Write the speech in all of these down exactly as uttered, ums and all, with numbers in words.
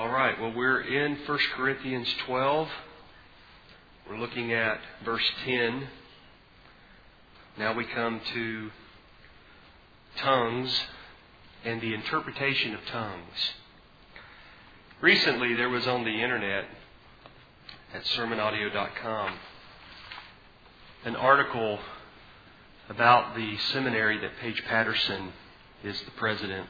All right, well, we're in First Corinthians twelve. We're looking at verse ten. Now we come to tongues and the interpretation of tongues. Recently, there was on the internet at sermon audio dot com an article about the seminary that Paige Patterson is the president.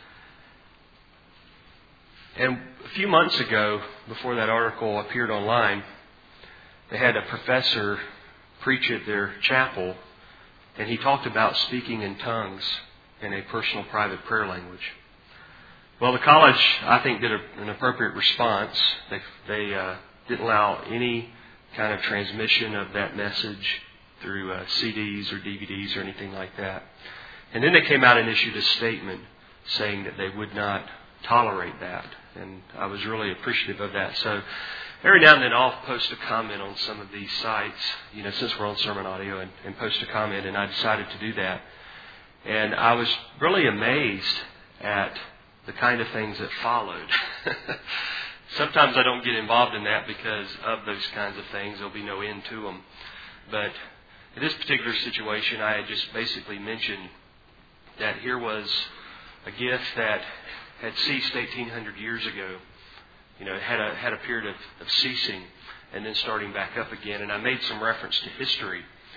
And a few months ago, before that article appeared online, they had a professor preach at their chapel, and he talked about speaking in tongues in a personal, private prayer language. Well, the college, I think, did a, an appropriate response. They, they uh, didn't allow any kind of transmission of that message through uh, C Ds or D V Ds or anything like that. And then they came out and issued a statement saying that they would not tolerate that. And I was really appreciative of that. So every now and then I'll post a comment on some of these sites, you know, since we're on Sermon Audio, and, and post a comment, and I decided to do that. And I was really amazed at the kind of things that followed. Sometimes I don't get involved in that because of those kinds of things. There'll be no end to them. But in this particular situation, I had just basically mentioned that here was a gift that had ceased eighteen hundred years ago. You know, it had a, had a period of, of ceasing and then starting back up again. And I made some reference to history.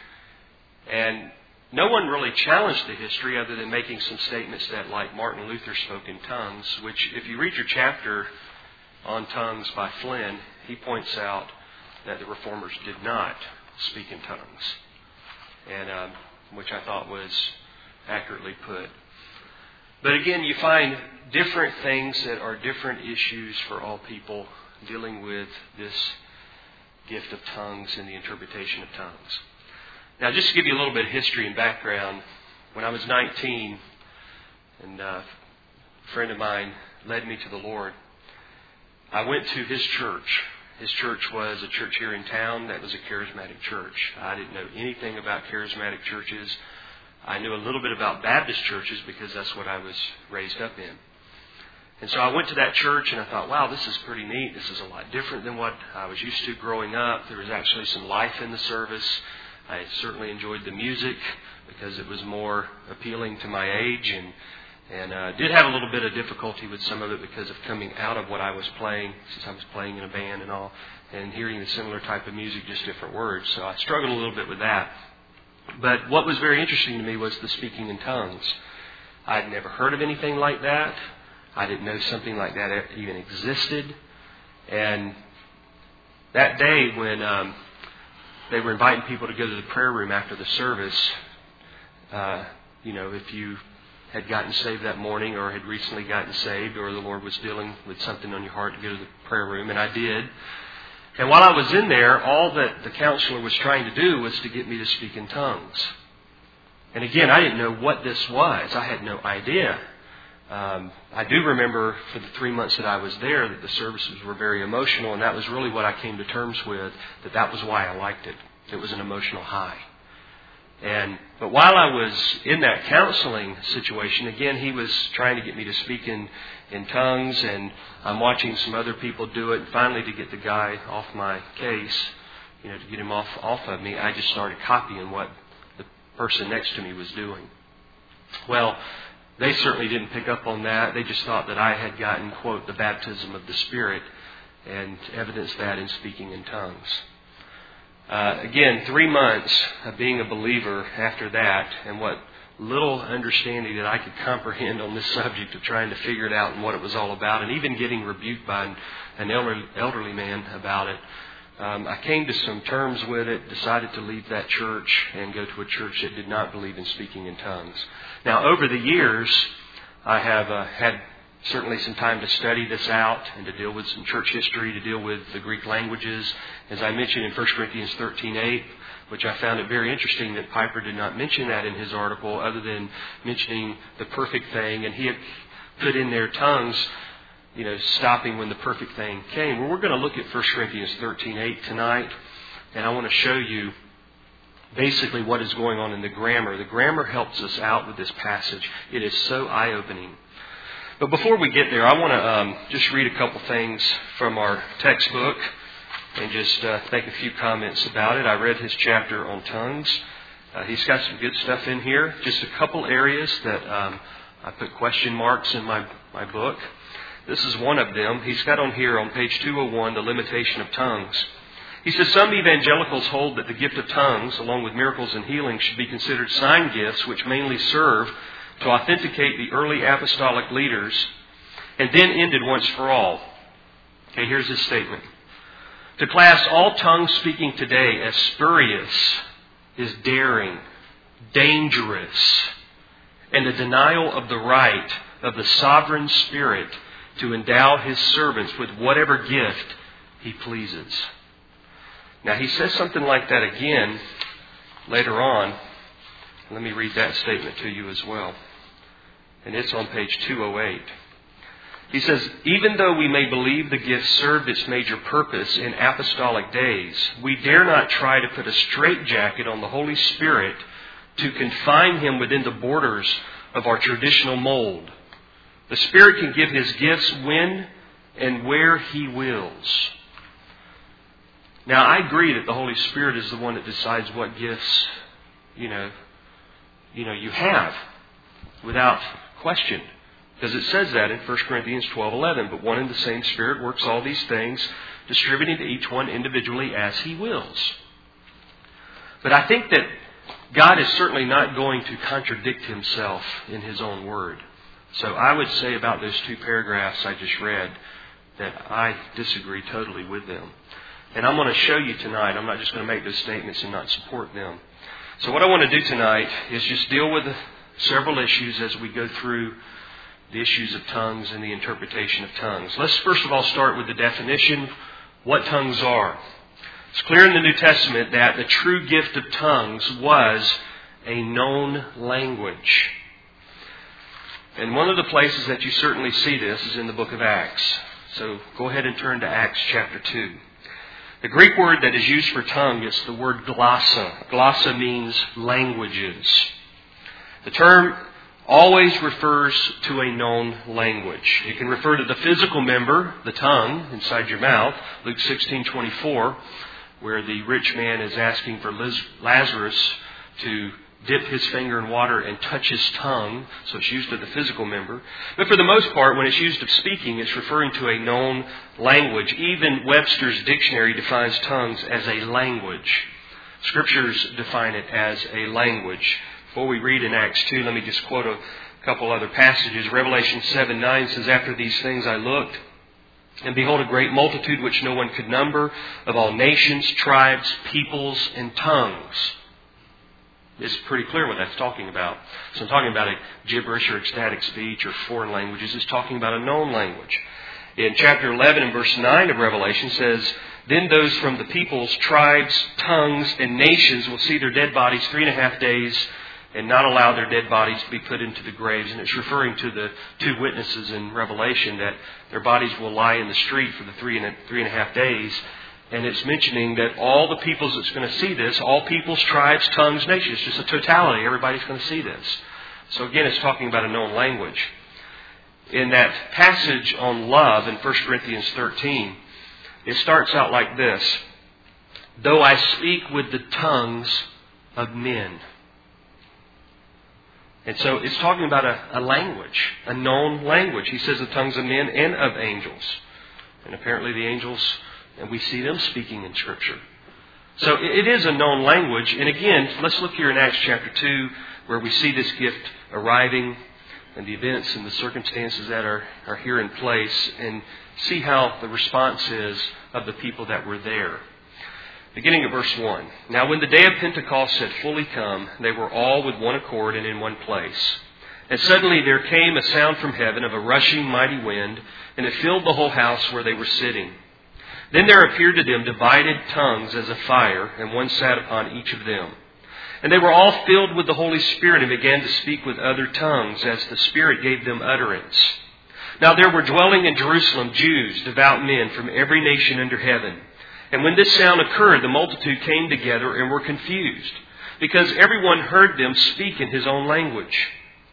And no one really challenged the history other than making some statements that, like Martin Luther spoke in tongues, which if you read your chapter on tongues by Flynn, he points out that the Reformers did not speak in tongues. And um, which I thought was accurately put. But again, you find different things that are different issues for all people dealing with this gift of tongues and the interpretation of tongues. Now, just to give you a little bit of history and background, when I was nineteen, and uh, a friend of mine led me to the Lord, I went to his church. His church was a church here in town that was a charismatic church. I didn't know anything about charismatic churches. I knew a little bit about Baptist churches because that's what I was raised up in. And so I went to that church and I thought, wow, this is pretty neat. This is a lot different than what I was used to growing up. There was actually some life in the service. I certainly enjoyed the music because it was more appealing to my age, and and uh, did have a little bit of difficulty with some of it because of coming out of what I was playing, since I was playing in a band and all, and hearing the similar type of music, just different words. So I struggled a little bit with that. But what was very interesting to me was the speaking in tongues. I had never heard of anything like that. I didn't know something like that even existed. And that day when um, they were inviting people to go to the prayer room after the service, uh, you know, if you had gotten saved that morning or had recently gotten saved, or the Lord was dealing with something on your heart, to go to the prayer room, and I did. And while I was in there, all that the counselor was trying to do was to get me to speak in tongues. And again, I didn't know what this was. I had no idea. Um, I do remember for the three months that I was there that the services were very emotional, and that was really what I came to terms with, that that was why I liked it. It was an emotional high. And but while I was in that counseling situation, again, he was trying to get me to speak in, in tongues, and I'm watching some other people do it. And finally, to get the guy off my case, you know, to get him off off of me, I just started copying what the person next to me was doing. Well, they certainly didn't pick up on that. They just thought that I had gotten, quote, the baptism of the Spirit, and evidenced that in speaking in tongues. Uh, again, three months of being a believer after that, and what little understanding that I could comprehend on this subject of trying to figure it out and what it was all about, and even getting rebuked by an, an elderly, elderly man about it, um, I came to some terms with it, decided to leave that church and go to a church that did not believe in speaking in tongues. Now, over the years, I have uh, had certainly some time to study this out and to deal with some church history, to deal with the Greek languages. As I mentioned in First Corinthians thirteen eight, which I found it very interesting that Piper did not mention that in his article, other than mentioning the perfect thing. And he had put in there tongues, you know, stopping when the perfect thing came. Well, we're going to look at First Corinthians thirteen eight tonight, and I want to show you basically what is going on in the grammar. The grammar helps us out with this passage. It is so eye-opening. But before we get there, I want to um, just read a couple things from our textbook and just uh, make a few comments about it. I read his chapter on tongues. Uh, he's got some good stuff in here. Just a couple areas that um, I put question marks in my, my book. This is one of them. He's got on here on page two oh one, the limitation of tongues. He says, some evangelicals hold that the gift of tongues, along with miracles and healing, should be considered sign gifts which mainly serve to authenticate the early apostolic leaders and then ended once for all. Okay, here's his statement. To class all tongue speaking today as spurious is daring, dangerous, and a denial of the right of the sovereign Spirit to endow His servants with whatever gift He pleases. Now he says something like that again later on. Let me read that statement to you as well. And it's on page two oh eight. He says, even though we may believe the gift served its major purpose in apostolic days, we dare not try to put a straitjacket on the Holy Spirit to confine Him within the borders of our traditional mold. The Spirit can give His gifts when and where He wills. Now, I agree that the Holy Spirit is the one that decides what gifts, you know, you know, you have, without question. Because it says that in First Corinthians twelve eleven. But one and the same Spirit works all these things, distributing to each one individually as He wills. But I think that God is certainly not going to contradict Himself in His own Word. So I would say about those two paragraphs I just read that I disagree totally with them. And I'm going to show you tonight. I'm not just going to make those statements and not support them. So what I want to do tonight is just deal with several issues as we go through the issues of tongues and the interpretation of tongues. Let's first of all start with the definition, what tongues are. It's clear in the New Testament that the true gift of tongues was a known language. And one of the places that you certainly see this is in the book of Acts. So go ahead and turn to Acts chapter two. The Greek word that is used for tongue is the word glossa. Glossa means languages. The term always refers to a known language. It can refer to the physical member, the tongue, inside your mouth, Luke sixteen twenty-four, where the rich man is asking for Lazarus to dip his finger in water and touch his tongue. So it's used of the physical member. But for the most part, when it's used of speaking, it's referring to a known language. Even Webster's dictionary defines tongues as a language. Scriptures define it as a language. Before we read in Acts two, let me just quote a couple other passages. Revelation seven nine says, after these things I looked, and behold, a great multitude which no one could number, of all nations, tribes, peoples, and tongues. It's pretty clear what that's talking about. So I'm talking about a gibberish or ecstatic speech or foreign languages. It's talking about a known language. In chapter eleven and verse nine of Revelation says, then those from the peoples, tribes, tongues, and nations will see their dead bodies three and a half days and not allow their dead bodies to be put into the graves. And it's referring to the two witnesses in Revelation that their bodies will lie in the street for the three and a, three and a half days. And it's mentioning that all the peoples that's going to see this, all peoples, tribes, tongues, nations, just a totality, everybody's going to see this. So again, it's talking about a known language. In that passage on love in First Corinthians thirteen, it starts out like this. Though I speak with the tongues of men. And so it's talking about a, a language, a known language. He says the tongues of men and of angels. And apparently the angels, and we see them speaking in Scripture. So it is a known language. And again, let's look here in Acts chapter two, where we see this gift arriving and the events and the circumstances that are, are here in place, and see how the response is of the people that were there. Beginning at verse one. Now when the day of Pentecost had fully come, they were all with one accord and in one place. And suddenly there came a sound from heaven of a rushing mighty wind, and it filled the whole house where they were sitting. Then there appeared to them divided tongues as a fire, and one sat upon each of them. And they were all filled with the Holy Spirit and began to speak with other tongues as the Spirit gave them utterance. Now there were dwelling in Jerusalem Jews, devout men from every nation under heaven. And when this sound occurred, the multitude came together and were confused, because everyone heard them speak in his own language.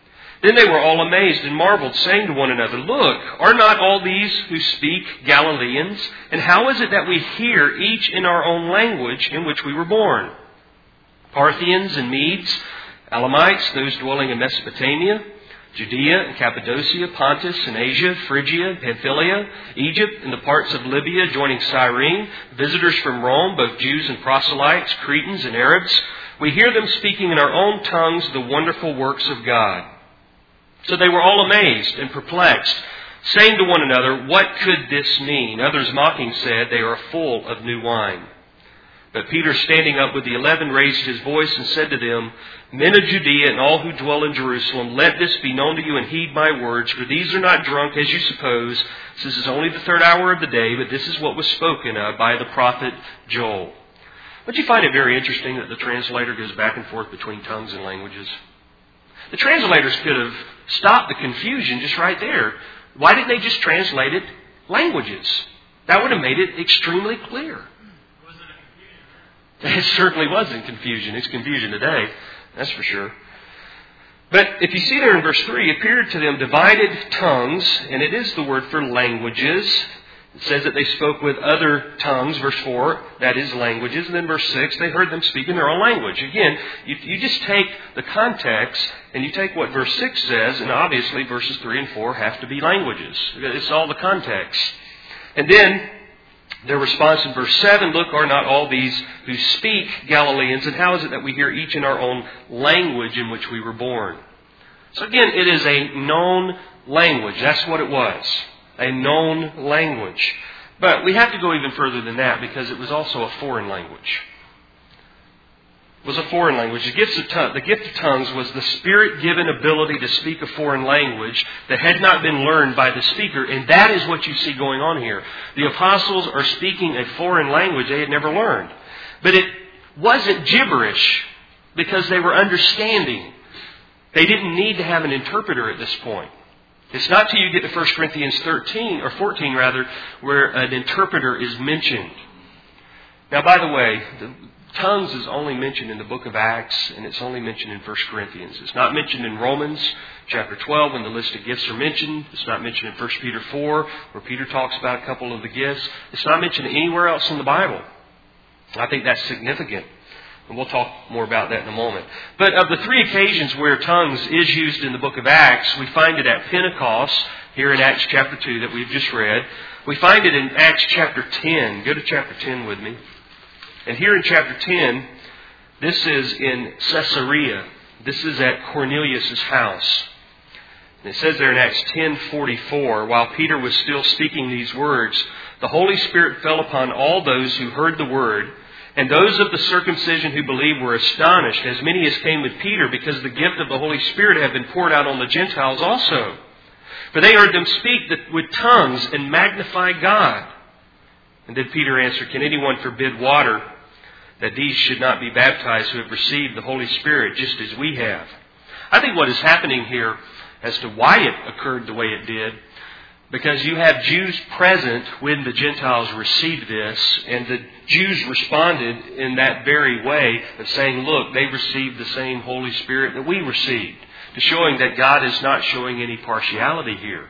Then they were all amazed and marveled, saying to one another, Look, are not all these who speak Galileans? And how is it that we hear each in our own language in which we were born? Parthians and Medes, Elamites, those dwelling in Mesopotamia, Judea and Cappadocia, Pontus and Asia, Phrygia, Pamphylia, Egypt, and the parts of Libya joining Cyrene, visitors from Rome, both Jews and proselytes, Cretans and Arabs. We hear them speaking in our own tongues the wonderful works of God. So they were all amazed and perplexed, saying to one another, What could this mean? Others mocking said, They are full of new wine. But Peter, standing up with the eleven, raised his voice and said to them, Men of Judea and all who dwell in Jerusalem, let this be known to you and heed my words, for these are not drunk as you suppose. This is only the third hour of the day, but this is what was spoken of by the prophet Joel. Don't you find it very interesting that the translator goes back and forth between tongues and languages? The translators could have stopped the confusion just right there. Why didn't they just translate it languages? That would have made it extremely clear. It certainly wasn't confusion. It's confusion today, that's for sure. But if you see there in verse three, it appeared to them divided tongues, and it is the word for languages. It says that they spoke with other tongues, verse four, that is languages. And then verse six, they heard them speak in their own language. Again, you, you just take the context and you take what verse six says, and obviously verses three and four have to be languages. It's all the context. And then their response in verse seven, Look, are not all these who speak Galileans, and how is it that we hear each in our own language in which we were born? So again, it is a known language. That's what it was. A known language. But we have to go even further than that because it was also a foreign language. It was a foreign language. The gift of, tongue, the gift of tongues was the Spirit-given ability to speak a foreign language that had not been learned by the speaker. And that is what you see going on here. The apostles are speaking a foreign language they had never learned. But it wasn't gibberish because they were understanding. They didn't need to have an interpreter at this point. It's not till you get to First Corinthians thirteen, or fourteen rather, where an interpreter is mentioned. Now, by the way, the tongues is only mentioned in the book of Acts, and it's only mentioned in First Corinthians. It's not mentioned in Romans chapter twelve when the list of gifts are mentioned. It's not mentioned in First Peter four where Peter talks about a couple of the gifts. It's not mentioned anywhere else in the Bible. I think that's significant. And we'll talk more about that in a moment. But of the three occasions where tongues is used in the book of Acts, we find it at Pentecost, here in Acts chapter two that we've just read. We find it in Acts chapter ten. Go to chapter ten with me. And here in chapter ten, this is in Caesarea. This is at Cornelius' house. And it says there in Acts ten forty-four, while Peter was still speaking these words, the Holy Spirit fell upon all those who heard the word. And those of the circumcision who believed were astonished, as many as came with Peter, because the gift of the Holy Spirit had been poured out on the Gentiles also. For they heard them speak with tongues and magnify God. And then Peter answered, Can anyone forbid water, that these should not be baptized who have received the Holy Spirit, just as we have? I think what is happening here as to why it occurred the way it did, because you have Jews present when the Gentiles received this, and the Jews responded in that very way of saying, look, they received the same Holy Spirit that we received, to showing that God is not showing any partiality here.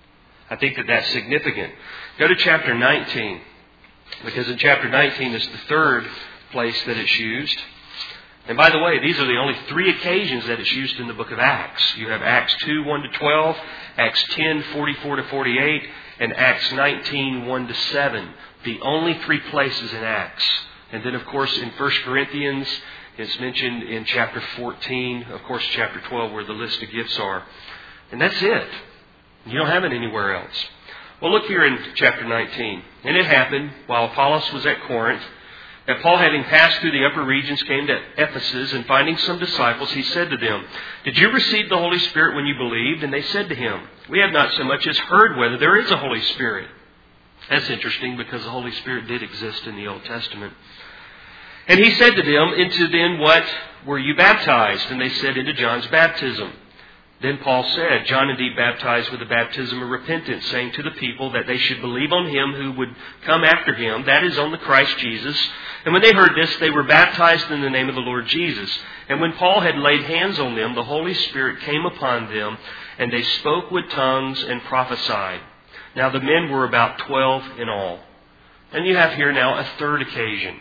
I think that that's significant. Go to chapter nineteen, because in chapter nineteen is the third place that it's used. And by the way, these are the only three occasions that it's used in the book of Acts. You have Acts two, one to twelve, Acts ten, forty-four to forty-eight, and Acts nineteen, one to seven. The only three places in Acts. And then, of course, in First Corinthians, it's mentioned in chapter fourteen, of course, chapter twelve, where the list of gifts are. And that's it. You don't have it anywhere else. Well, look here in chapter nineteen. And it happened, while Apollos was at Corinth, that Paul, having passed through the upper regions, came to Ephesus, and finding some disciples, he said to them, Did you receive the Holy Spirit when you believed? And they said to him, We have not so much as heard whether there is a Holy Spirit. That's interesting, because the Holy Spirit did exist in the Old Testament. And he said to them, Into then what were you baptized? And they said, Into John's baptism. Then Paul said, John indeed baptized with the baptism of repentance, saying to the people that they should believe on him who would come after him, that is, on the Christ Jesus. And when they heard this, they were baptized in the name of the Lord Jesus. And when Paul had laid hands on them, the Holy Spirit came upon them, and they spoke with tongues and prophesied. Now the men were about twelve in all. And you have here now a third occasion.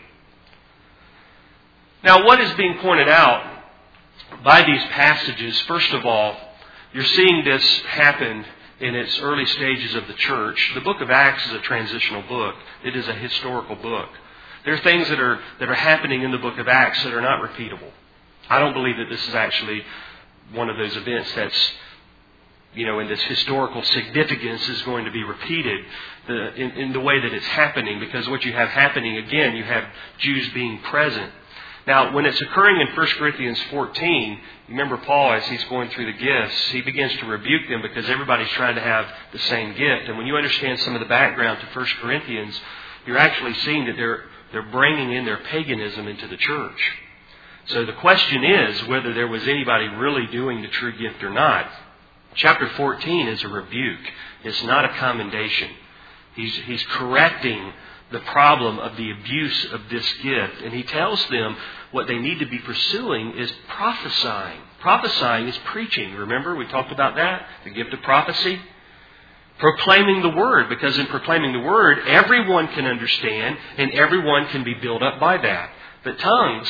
Now what is being pointed out by these passages, first of all, you're seeing this happen in its early stages of the church. The book of Acts is a transitional book. It is a historical book. There are things that are that are happening in the book of Acts that are not repeatable. I don't believe that this is actually one of those events that's, you know, in this historical significance is going to be repeated the, in, in the way that it's happening, because what you have happening, again, you have Jews being present. Now, when it's occurring in First Corinthians fourteen, remember Paul, as he's going through the gifts, he begins to rebuke them because everybody's trying to have the same gift. And when you understand some of the background to First Corinthians, you're actually seeing that they're they're bringing in their paganism into the church. So the question is whether there was anybody really doing the true gift or not. Chapter fourteen is a rebuke. It's not a commendation. He's, he's correcting the problem of the abuse of this gift. And he tells them what they need to be pursuing is prophesying. Prophesying is preaching. Remember, we talked about that? The gift of prophecy. Proclaiming the Word, because in proclaiming the Word, everyone can understand and everyone can be built up by that. But tongues,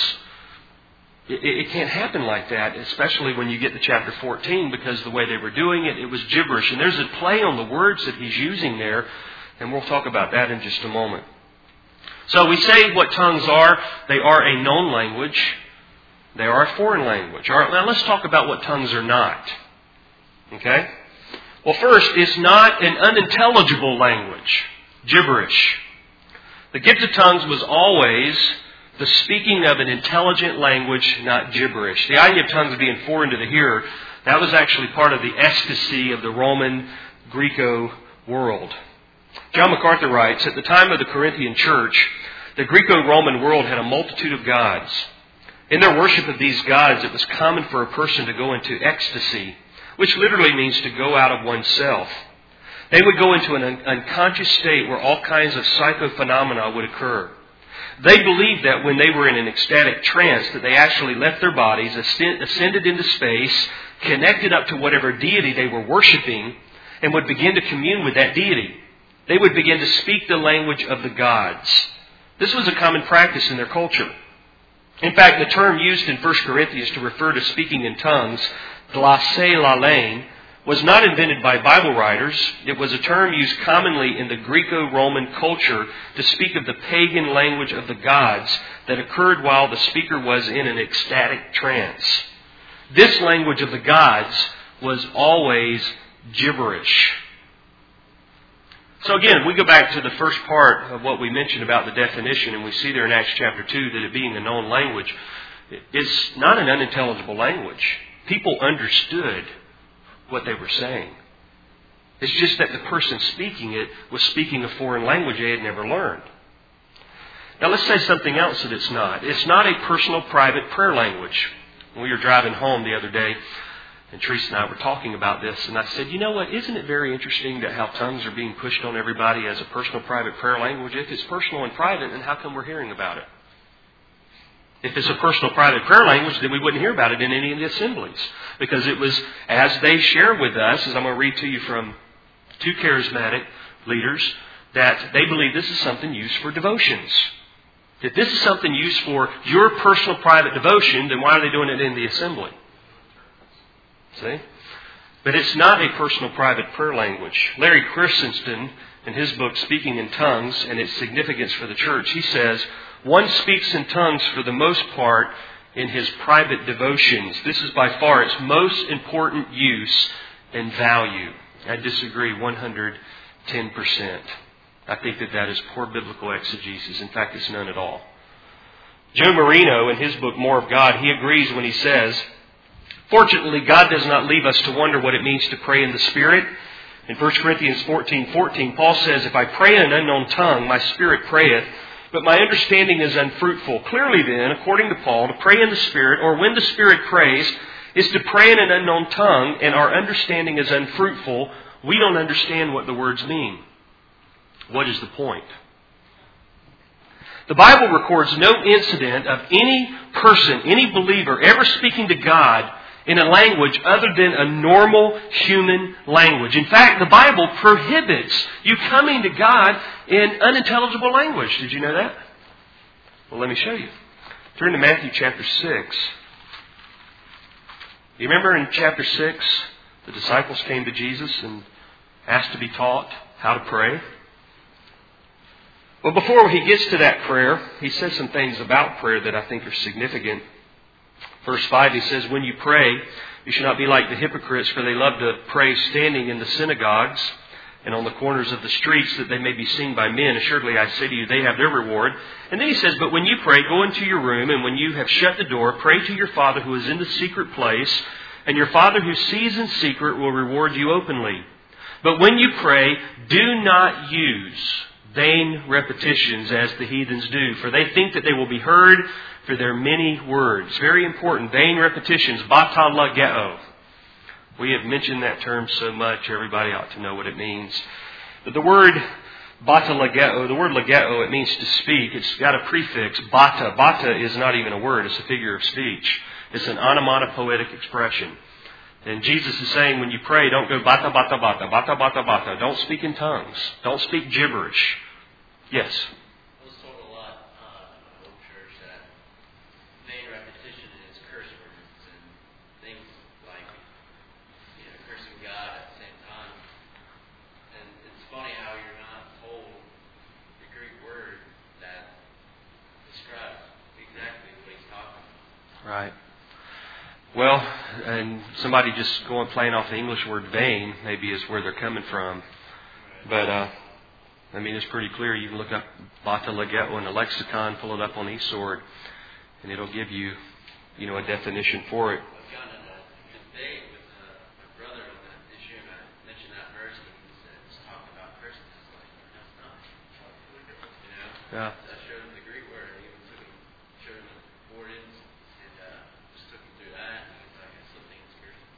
it, it can't happen like that, especially when you get to chapter fourteen, because the way they were doing it, it was gibberish. And there's a play on the words that he's using there, and we'll talk about that in just a moment. So we say what tongues are. They are a known language. They are a foreign language. All right, now let's talk about what tongues are not. Okay? Well, first, it's not an unintelligible language. Gibberish. The gift of tongues was always the speaking of an intelligent language, not gibberish. The idea of tongues being foreign to the hearer, that was actually part of the ecstasy of the Roman Greco world. John MacArthur writes, at the time of the Corinthian church, the Greco-Roman world had a multitude of gods. In their worship of these gods, it was common for a person to go into ecstasy, which literally means to go out of oneself. They would go into an un- unconscious state where all kinds of psychophenomena would occur. They believed that when they were in an ecstatic trance, that they actually left their bodies, ascend- ascended into space, connected up to whatever deity they were worshiping, and would begin to commune with that deity. They would begin to speak the language of the gods. This was a common practice in their culture. In fact, the term used in First Corinthians to refer to speaking in tongues, glossolalia, was not invented by Bible writers. It was a term used commonly in the Greco-Roman culture to speak of the pagan language of the gods that occurred while the speaker was in an ecstatic trance. This language of the gods was always gibberish. So again, we go back to the first part of what we mentioned about the definition, and we see there in Acts chapter two that it being a known language, it's not an unintelligible language. People understood what they were saying. It's just that the person speaking it was speaking a foreign language they had never learned. Now let's say something else that it's not. It's not a personal, private prayer language. When we were driving home the other day, and Teresa and I were talking about this, and I said, you know what, isn't it very interesting that how tongues are being pushed on everybody as a personal, private prayer language? If it's personal and private, then how come we're hearing about it? If it's a personal, private prayer language, then we wouldn't hear about it in any of the assemblies. Because it was, as they share with us, as I'm going to read to you from two charismatic leaders, that they believe this is something used for devotions. If this is something used for your personal, private devotion, then why are they doing it in the assembly? See? But it's not a personal, private prayer language. Larry Christensen, in his book, Speaking in Tongues and Its Significance for the Church, he says, one speaks in tongues for the most part in his private devotions. This is by far its most important use and value. I disagree one hundred ten percent. I think that that is poor biblical exegesis. In fact, it's none at all. Joe Marino, in his book, More of God, he agrees when he says, fortunately, God does not leave us to wonder what it means to pray in the Spirit. In First Corinthians fourteen fourteen, Paul says, if I pray in an unknown tongue, my spirit prayeth, but my understanding is unfruitful. Clearly then, according to Paul, to pray in the Spirit, or when the Spirit prays, is to pray in an unknown tongue and our understanding is unfruitful, we don't understand what the words mean. What is the point? The Bible records no incident of any person, any believer, ever speaking to God in a language other than a normal human language. In fact, the Bible prohibits you coming to God in unintelligible language. Did you know that? Well, let me show you. Turn to Matthew chapter six. You remember in chapter six, the disciples came to Jesus and asked to be taught how to pray? Well, before he gets to that prayer, he says some things about prayer that I think are significant. Verse five, he says, when you pray, you should not be like the hypocrites, for they love to pray standing in the synagogues and on the corners of the streets, that they may be seen by men. Assuredly, I say to you, they have their reward. And then he says, but when you pray, go into your room, and when you have shut the door, pray to your Father who is in the secret place, and your Father who sees in secret will reward you openly. But when you pray, do not use vain repetitions as the heathens do, for they think that they will be heard for their many words. Very important. Vain repetitions. Batalageo. We have mentioned that term so much, everybody ought to know what it means. But the word batalageo, the word lageo, it means to speak. It's got a prefix, bata. Bata is not even a word. It's a figure of speech. It's an onomatopoetic expression. And Jesus is saying, when you pray, don't go bata, bata, bata, bata, bata, bata. Don't speak in tongues. Don't speak gibberish. Yes? I was told a lot uh, in the old church that vain repetition is curse words and things like, you know, cursing God at the same time. And it's funny how you're not told the Greek word that describes exactly what he's talking about. Right. Well, and somebody just going playing off the English word vain maybe is where they're coming from. But, uh, I mean, it's pretty clear. You can look up bata legeo in a lexicon, pull it up on eSword, and it'll give you, you know, a definition for it. I've gotten in a good debate with uh, my brother on that issue, and I mentioned that verse, and he said, it's talking about cursing. I was like, no, it's not. You know? Yeah. I showed him the Greek word, and even took him, showed him the concordance, and uh, just took him through that, and he was like, I still think it's cursing.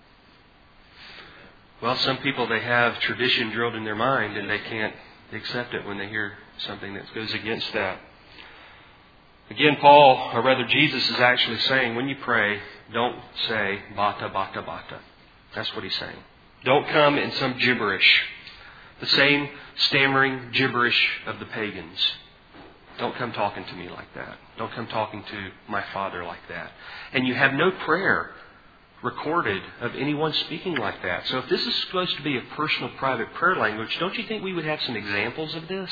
Well, some people, they have tradition drilled in their mind, and they can't accept it when they hear something that goes against that. Again, Paul, or rather Jesus, is actually saying, when you pray, don't say bata, bata, bata. That's what he's saying. Don't come in some gibberish. The same stammering gibberish of the pagans. Don't come talking to me like that. Don't come talking to my Father like that. And you have no prayer recorded of anyone speaking like that. So if this is supposed to be a personal, private prayer language, don't you think we would have some examples of this?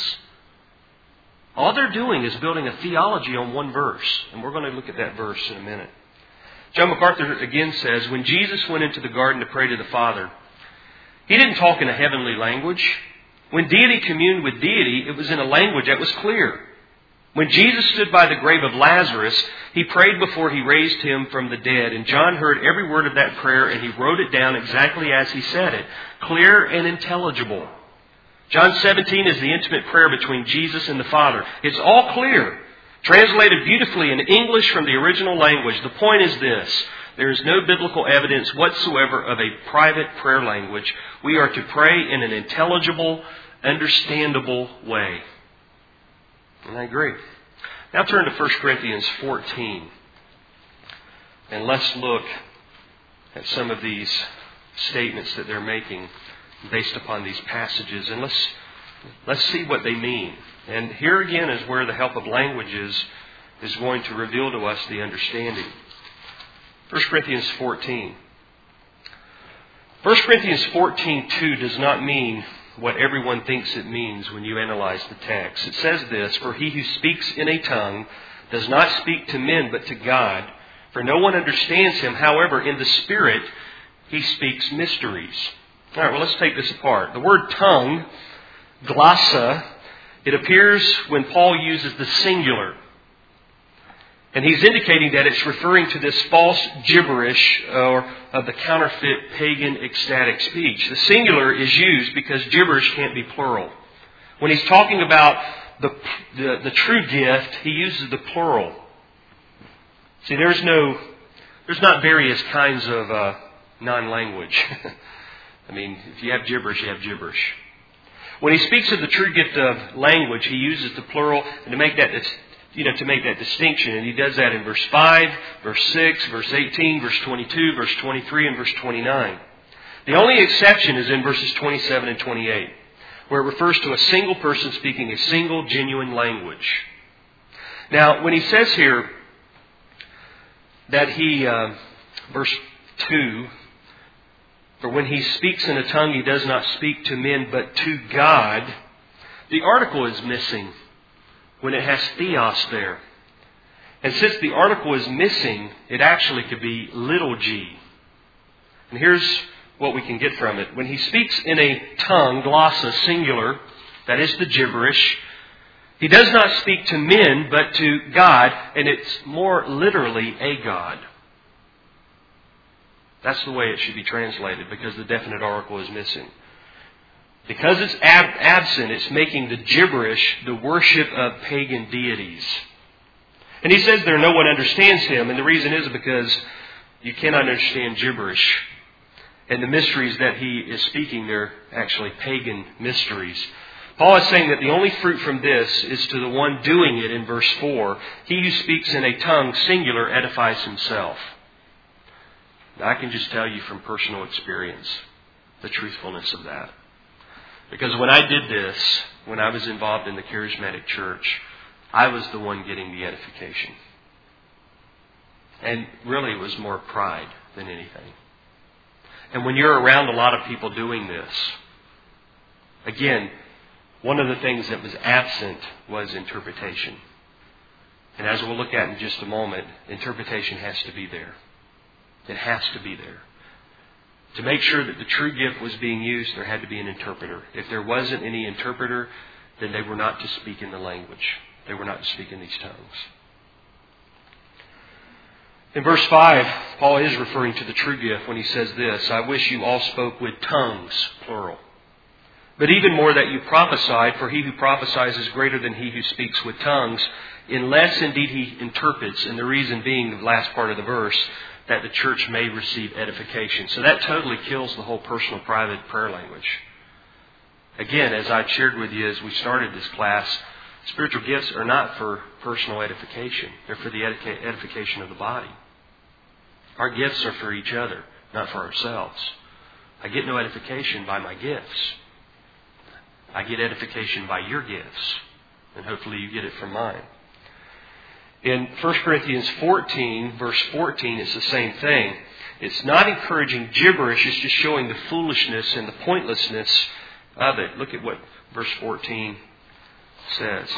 All they're doing is building a theology on one verse. And we're going to look at that verse in a minute. John MacArthur again says, when Jesus went into the garden to pray to the Father, he didn't talk in a heavenly language. When deity communed with deity, it was in a language that was clear. When Jesus stood by the grave of Lazarus, he prayed before he raised him from the dead. And John heard every word of that prayer, and he wrote it down exactly as he said it. Clear and intelligible. John seventeen is the intimate prayer between Jesus and the Father. It's all clear. Translated beautifully in English from the original language. The point is this. There is no biblical evidence whatsoever of a private prayer language. We are to pray in an intelligible, understandable way. And I agree. Now turn to First Corinthians fourteen. And let's look at some of these statements that they're making based upon these passages. And let's, let's see what they mean. And here again is where the help of languages is going to reveal to us the understanding. First Corinthians fourteen. First Corinthians fourteen two does not mean what everyone thinks it means when you analyze the text. It says this, for he who speaks in a tongue does not speak to men but to God, for no one understands him. However, in the Spirit he speaks mysteries. All right, well, let's take this apart. The word tongue, glossa, it appears when Paul uses the singular. And he's indicating that it's referring to this false gibberish or of the counterfeit pagan ecstatic speech. The singular is used because gibberish can't be plural. When he's talking about the, the, the true gift, he uses the plural. See, there's no There's not various kinds of uh, non-language. I mean, if you have gibberish, you have gibberish. When he speaks of the true gift of language, he uses the plural and to make that, you know, to make that distinction. And he does that in verse five, verse six, verse eighteen, verse twenty-two, verse twenty-three, and verse twenty-nine. The only exception is in verses twenty-seven and twenty-eight, where it refers to a single person speaking a single genuine language. Now, when he says here that he, uh, verse two, for when he speaks in a tongue, he does not speak to men, but to God, the article is missing when it has theos there. And since the article is missing, it actually could be little g. And here's what we can get from it. When he speaks in a tongue, glossa, singular, that is the gibberish, he does not speak to men, but to God, and it's more literally a God. That's the way it should be translated, because the definite article is missing. Because it's ab- absent, it's making the gibberish the worship of pagan deities. And he says there no one understands him, and the reason is because you cannot understand gibberish. And the mysteries that he is speaking, they're actually pagan mysteries. Paul is saying that the only fruit from this is to the one doing it in verse four. He who speaks in a tongue, singular, edifies himself. Now, I can just tell you from personal experience the truthfulness of that. Because when I did this, when I was involved in the charismatic church, I was the one getting the edification. And really it was more pride than anything. And when you're around a lot of people doing this, again, one of the things that was absent was interpretation. And as we'll look at in just a moment, interpretation has to be there. It has to be there. To make sure that the true gift was being used, there had to be an interpreter. If there wasn't any interpreter, then they were not to speak in the language. They were not to speak in these tongues. In verse five, Paul is referring to the true gift when he says this, I wish you all spoke with tongues, plural. But even more that you prophesied, for he who prophesies is greater than he who speaks with tongues, unless indeed he interprets. And the reason being, the last part of the verse, that the church may receive edification. So that totally kills the whole personal, private prayer language. Again, as I shared with you as we started this class, spiritual gifts are not for personal edification. They're for the edification of the body. Our gifts are for each other, not for ourselves. I get no edification by my gifts. I get edification by your gifts. And hopefully you get it from mine. In First Corinthians fourteen, verse fourteen, it's the same thing. It's not encouraging gibberish. It's just showing the foolishness and the pointlessness of it. Look at what verse fourteen says.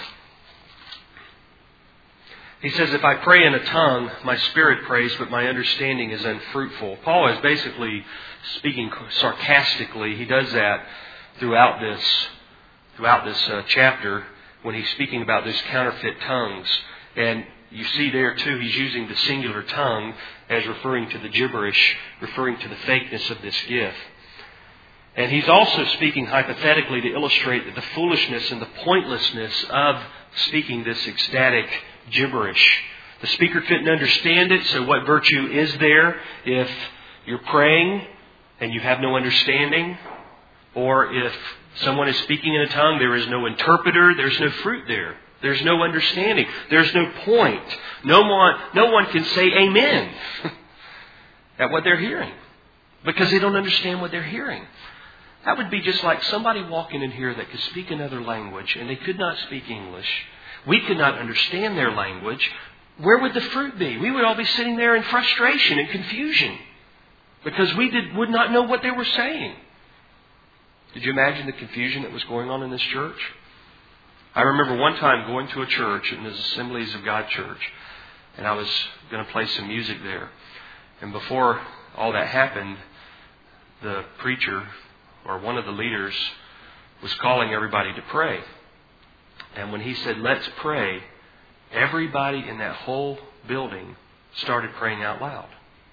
He says, if I pray in a tongue, my spirit prays, but my understanding is unfruitful. Paul is basically speaking sarcastically. He does that throughout this, throughout this uh, chapter when he's speaking about those counterfeit tongues. And you see there too, he's using the singular tongue as referring to the gibberish, referring to the fakeness of this gift. And he's also speaking hypothetically to illustrate that the foolishness and the pointlessness of speaking this ecstatic gibberish. The speaker couldn't understand it, so what virtue is there if you're praying and you have no understanding? Or if someone is speaking in a tongue, there is no interpreter, there's no fruit there. There's no understanding. There's no point. No one, no one can say amen at what they're hearing because they don't understand what they're hearing. That would be just like somebody walking in here that could speak another language and they could not speak English. We could not understand their language. Where would the fruit be? We would all be sitting there in frustration and confusion because we did, would not know what they were saying. Did you imagine the confusion that was going on in this church? I remember one time going to a church, in the Assemblies of God church, and I was going to play some music there. And before all that happened, the preacher, or one of the leaders, was calling everybody to pray. And when he said, let's pray, everybody in that whole building started praying out loud.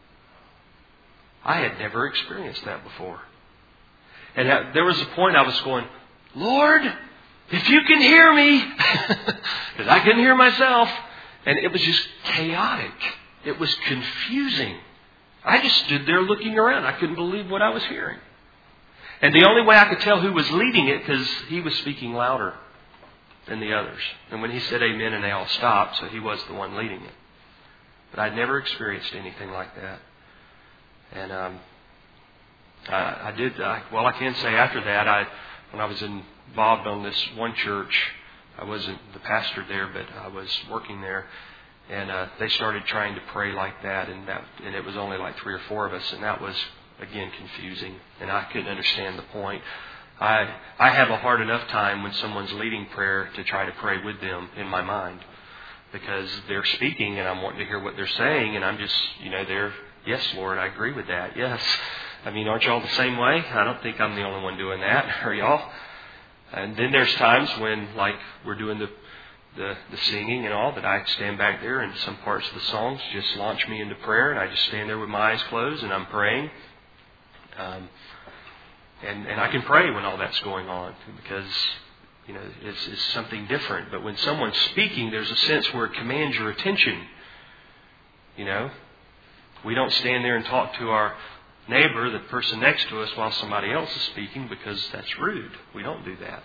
I had never experienced that before. And there was a point I was going, Lord, if you can hear me, because I couldn't hear myself. And it was just chaotic. It was confusing. I just stood there looking around. I couldn't believe what I was hearing. And the only way I could tell who was leading it, because he was speaking louder than the others. And when he said amen, and they all stopped, so he was the one leading it. But I'd never experienced anything like that. And um, I, I did, I, well, I can say after that, I when I was involved on this one church, I wasn't the pastor there, but I was working there. And uh, they started trying to pray like that, and that, and it was only like three or four of us, and that was, again, confusing, and I couldn't understand the point. I I have a hard enough time when someone's leading prayer to try to pray with them in my mind, because they're speaking and I'm wanting to hear what they're saying, and I'm just, you know, they're, yes, Lord, I agree with that, yes. I mean, aren't y'all the same way? I don't think I'm the only one doing that, are y'all? And then there's times when, like, we're doing the The, the singing and all, that I stand back there and some parts of the songs just launch me into prayer, and I just stand there with my eyes closed and I'm praying. Um, and, and I can pray when all that's going on, because, you know, it's, it's something different. But when someone's speaking, there's a sense where it commands your attention. You know, we don't stand there and talk to our neighbor, the person next to us, while somebody else is speaking, because that's rude. We don't do that.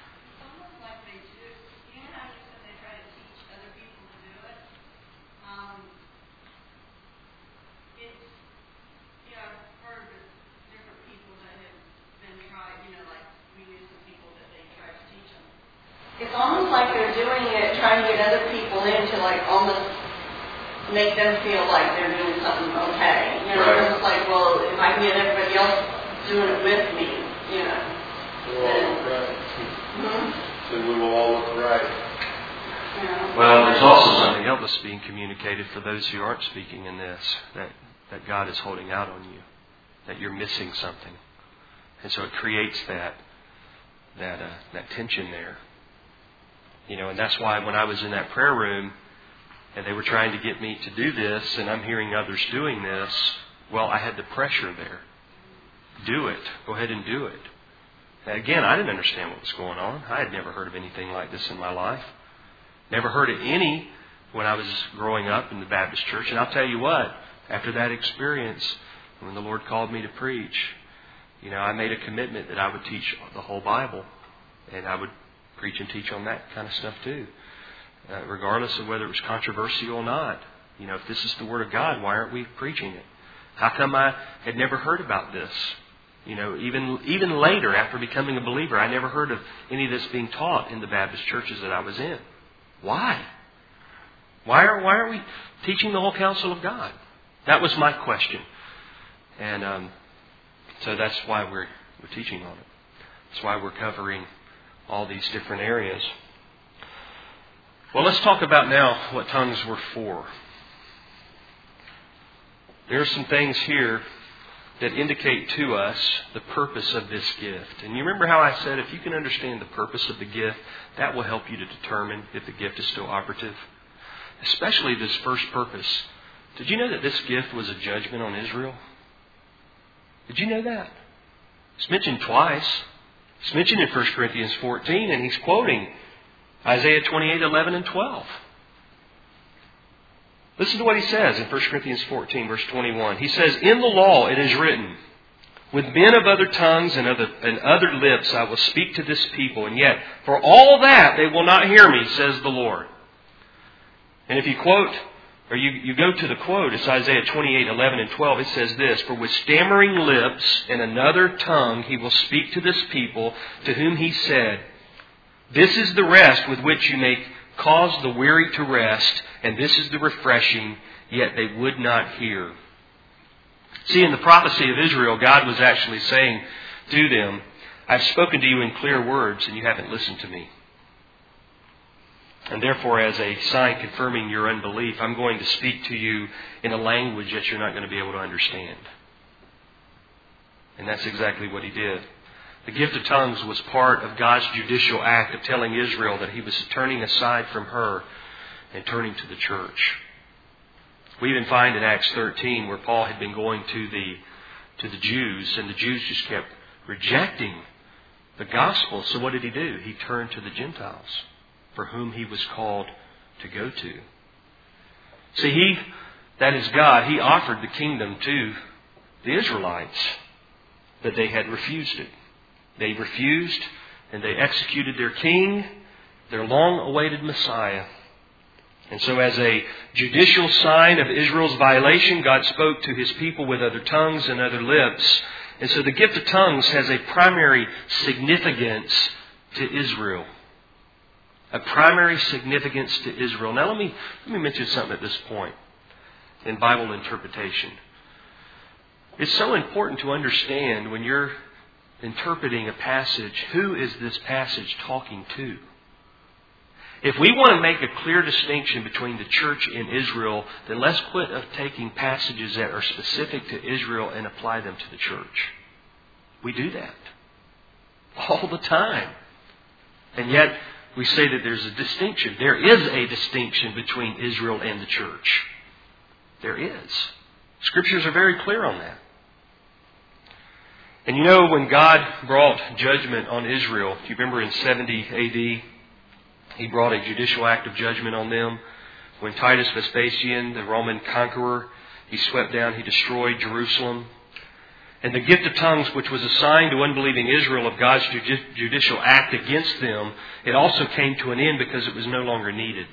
It's almost like they're doing it, trying to get other people in to like almost make them feel like they're doing something okay. You know, right. It's like, well, if I can get everybody else doing it with me, you know. We'll all look right. Mm-hmm. So we will all look right. You know. Well, there's also something else that's being communicated for those who aren't speaking in this, that, that God is holding out on you, that you're missing something. And so it creates that, that, uh, that tension there. You know, and that's why when I was in that prayer room and they were trying to get me to do this, and I'm hearing others doing this, well, I had the pressure there. Do it. Go ahead and do it. And again, I didn't understand what was going on. I had never heard of anything like this in my life. Never heard of any when I was growing up in the Baptist church. And I'll tell you what, after that experience, when the Lord called me to preach, you know, I made a commitment that I would teach the whole Bible, and I would preach and teach on that kind of stuff too, uh, regardless of whether it was controversial or not. You know, if this is the Word of God, why aren't we preaching it? How come I had never heard about this? You know, even even later, after becoming a believer, I never heard of any of this being taught in the Baptist churches that I was in. Why? Why are why aren't we teaching the whole counsel of God? That was my question, and um, so that's why we're we're teaching on it. That's why we're covering all these different areas. Well, let's talk about now what tongues were for. There are some things here that indicate to us the purpose of this gift. And you remember how I said if you can understand the purpose of the gift, that will help you to determine if the gift is still operative. Especially this first purpose. Did you know that this gift was a judgment on Israel? Did you know that? It's mentioned twice. It's mentioned in First Corinthians fourteen, and he's quoting Isaiah twenty-eight, eleven, and twelve. Listen to what he says in First Corinthians fourteen, verse twenty-one. He says, "In the law it is written, with men of other tongues and other, and other lips I will speak to this people, and yet for all that they will not hear me, says the Lord." And if you quote, or you, you go to the quote, it's Isaiah twenty-eight, eleven, and twelve. It says this, "For with stammering lips and another tongue he will speak to this people, to whom he said, this is the rest with which you may cause the weary to rest, and this is the refreshing, yet they would not hear." See, in the prophecy of Israel, God was actually saying to them, "I've spoken to you in clear words, and you haven't listened to me. And therefore, as a sign confirming your unbelief, I'm going to speak to you in a language that you're not going to be able to understand." And that's exactly what he did. The gift of tongues was part of God's judicial act of telling Israel that he was turning aside from her and turning to the church. We even find in Acts thirteen where Paul had been going to the to the Jews, and the Jews just kept rejecting the gospel. So what did he do? He turned to the Gentiles, for whom he was called to go to. See, he that is God, He offered the kingdom to the Israelites, but they had refused it. They refused, and they executed their king, their long-awaited Messiah. And so as a judicial sign of Israel's violation, God spoke to His people with other tongues and other lips. And so the gift of tongues has a primary significance to Israel. A primary significance to Israel. Now let me, let me mention something at this point in Bible interpretation. It's so important to understand when you're interpreting a passage, who is this passage talking to? If we want to make a clear distinction between the church and Israel, then let's quit of taking passages that are specific to Israel and apply them to the church. We do that all the time. And yet we say that there's a distinction. There is a distinction between Israel and the church. There is. Scriptures are very clear on that. And you know, when God brought judgment on Israel, do you remember in seventy A D, He brought a judicial act of judgment on them. When Titus Vespasian, the Roman conqueror, he swept down, he destroyed Jerusalem. And the gift of tongues, which was assigned to unbelieving Israel of God's judicial act against them, it also came to an end because it was no longer needed.